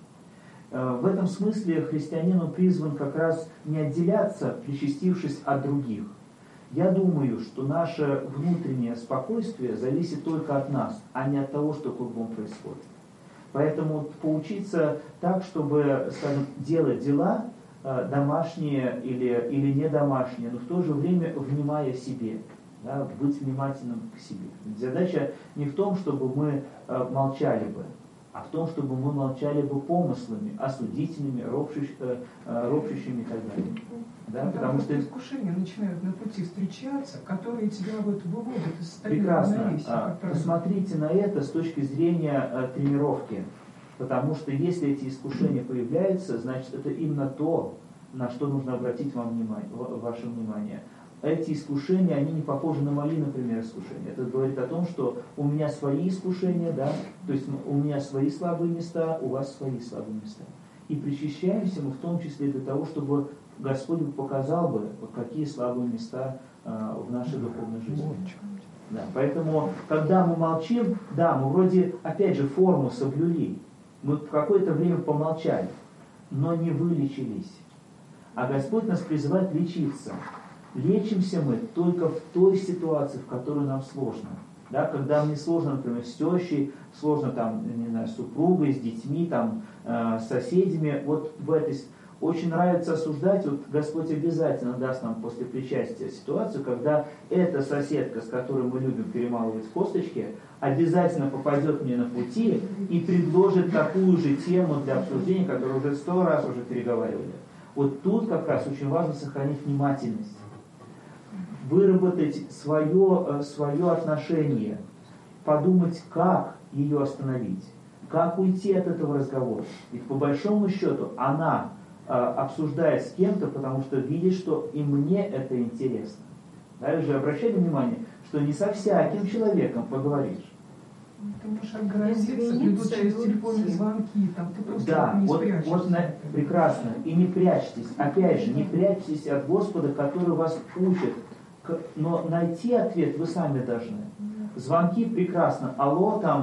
В этом смысле христианин призван как раз не отделяться, причастившись от других. Я думаю, что наше внутреннее спокойствие зависит только от нас, а не от того, что кругом происходит. Поэтому поучиться так, чтобы, скажем, делать дела домашние или, или не домашние, но в то же время внимая себе, да, быть внимательным к себе. Задача не в том, чтобы мы молчали бы, а в том, чтобы мы молчали бы помыслами, осудительными, ропщущими и так далее. Да, да, потому что искушения начинают на пути встречаться, которые тебя вот выводят из состояния прекрасно. равновесия. А, посмотрите на это с точки зрения а, тренировки. Потому что если эти искушения появляются, значит это именно то, на что нужно обратить вам внимание, ваше внимание. Эти искушения, они не похожи на мои, например, искушения. Это говорит о том, что у меня свои искушения, да, то есть у меня свои слабые места, у вас свои слабые места. И причащаемся мы в том числе для того, чтобы Господь показал бы, какие слабые места а, в нашей духовной жизни. Да, поэтому, когда мы молчим, да, мы вроде, опять же, форму соблюли. Мы в какое-то время помолчали, но не вылечились. А Господь нас призывает лечиться. Лечимся мы только в той ситуации, в которой нам сложно. Да, когда мне сложно, например, с тещей, сложно там, не знаю, с супругой, с детьми, там, э, с соседями. Вот в этой очень нравится осуждать. Вот Господь обязательно даст нам после причастия ситуацию, когда эта соседка, с которой мы любим перемалывать косточки, обязательно попадет мне на пути и предложит такую же тему для обсуждения, которую уже сто раз уже переговаривали. Вот тут как раз очень важно сохранить внимательность. Выработать свое, свое отношение, подумать, как ее остановить, как уйти от этого разговора. Ведь по большому счету она э, обсуждает с кем-то, потому что видит, что и мне это интересно. Да, вы же обращали внимание, что не со всяким человеком поговоришь. Ты можешь отгородиться, придут через телефонные звонки, там, ты просто да, не вот, спрячешься. Вот на, прекрасно. И не прячьтесь. Опять же, не прячьтесь от Господа, который вас учит. Но найти ответ вы сами должны. Звонки прекрасно. Алло, там,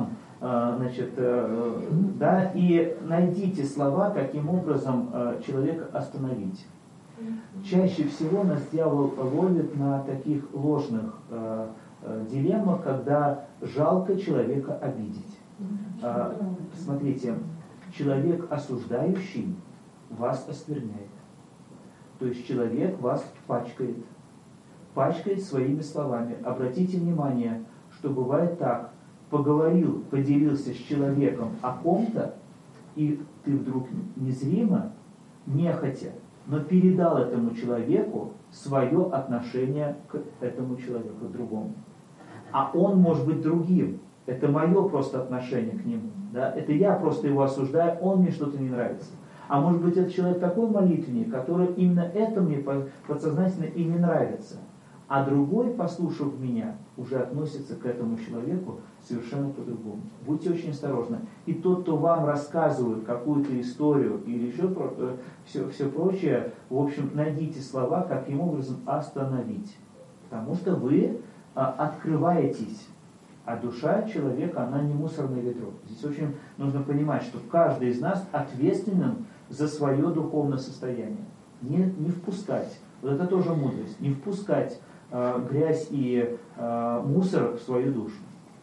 Значит, да, и найдите слова, каким образом человека остановить. Чаще всего нас дьявол ловит на таких ложных дилеммах, когда жалко человека обидеть. Смотрите, человек осуждающий вас оскверняет. То есть человек вас пачкает. Пачкает своими словами. Обратите внимание, что бывает так. Поговорил, поделился с человеком о ком-то, и ты вдруг незримо, нехотя, но передал этому человеку свое отношение к этому человеку, к другому. А он может быть другим. Это мое просто отношение к нему. Да? Это я просто его осуждаю, он мне что-то не нравится. А может быть, это человек такой молитвенник, который именно это мне подсознательно и не нравится. А другой, послушав меня, уже относится к этому человеку совершенно по-другому. Будьте очень осторожны. И тот, кто вам рассказывает какую-то историю или еще все, все прочее, в общем, найдите слова, каким образом остановить. Потому что вы а, открываетесь. А душа человека, она не мусорное ведро. Здесь очень нужно понимать, что каждый из нас ответственен за свое духовное состояние. Не, не впускать. Вот это тоже мудрость. Не впускать э, грязь и э, мусор в свою душу.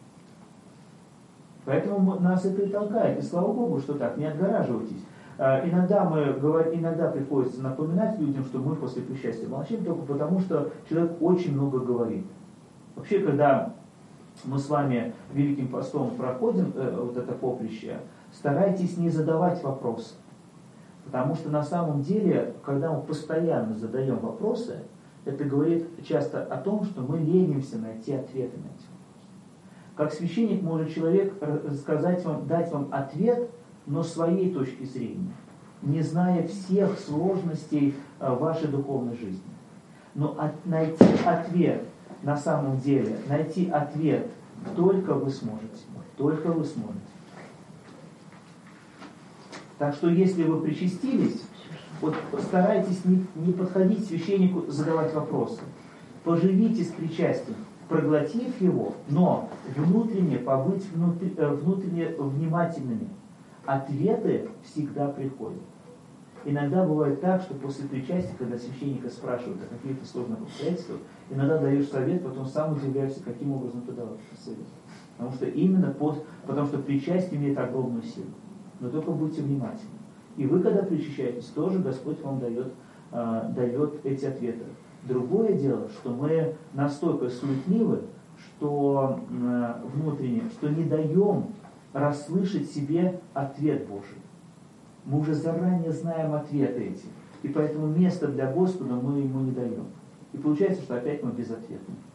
Поэтому нас это и толкает. И слава Богу, что так, не отгораживайтесь. Э, иногда, мы говорим, иногда приходится напоминать людям, что мы после причастия молчим, только потому, что человек очень много говорит. Вообще, когда мы с вами Великим постом проходим э, вот это поприще, старайтесь не задавать вопросы. Потому что на самом деле, когда мы постоянно задаем вопросы, это говорит часто о том, что мы ленимся найти ответы на эти вопросы. Как священник может человек сказать вам, дать вам ответ, но с своей точки зрения, не зная всех сложностей э, вашей духовной жизни. Но от, найти ответ на самом деле, найти ответ только вы сможете. Только вы сможете. Так что если вы причастились, вот старайтесь не, не подходить к священнику, задавать вопросы. Поживите с причастием, проглотив его, но внутренне побыть внутри, внутренне внимательными. Ответы всегда приходят. Иногда бывает так, что после причастия, когда священника спрашивают о каких-то сложных обстоятельствах, иногда даешь совет, потом сам удивляешься, каким образом ты дал этот совет. Потому что именно под, потому что причастие имеет огромную силу. Но только будьте внимательны. И вы, когда причащаетесь, тоже Господь вам дает, э, дает эти ответы. Другое дело, что мы настолько суетливы, что э, внутренне, что не даем расслышать себе ответ Божий. Мы уже заранее знаем ответы эти. И поэтому места для Господа мы ему не даем. И получается, что опять мы безответны.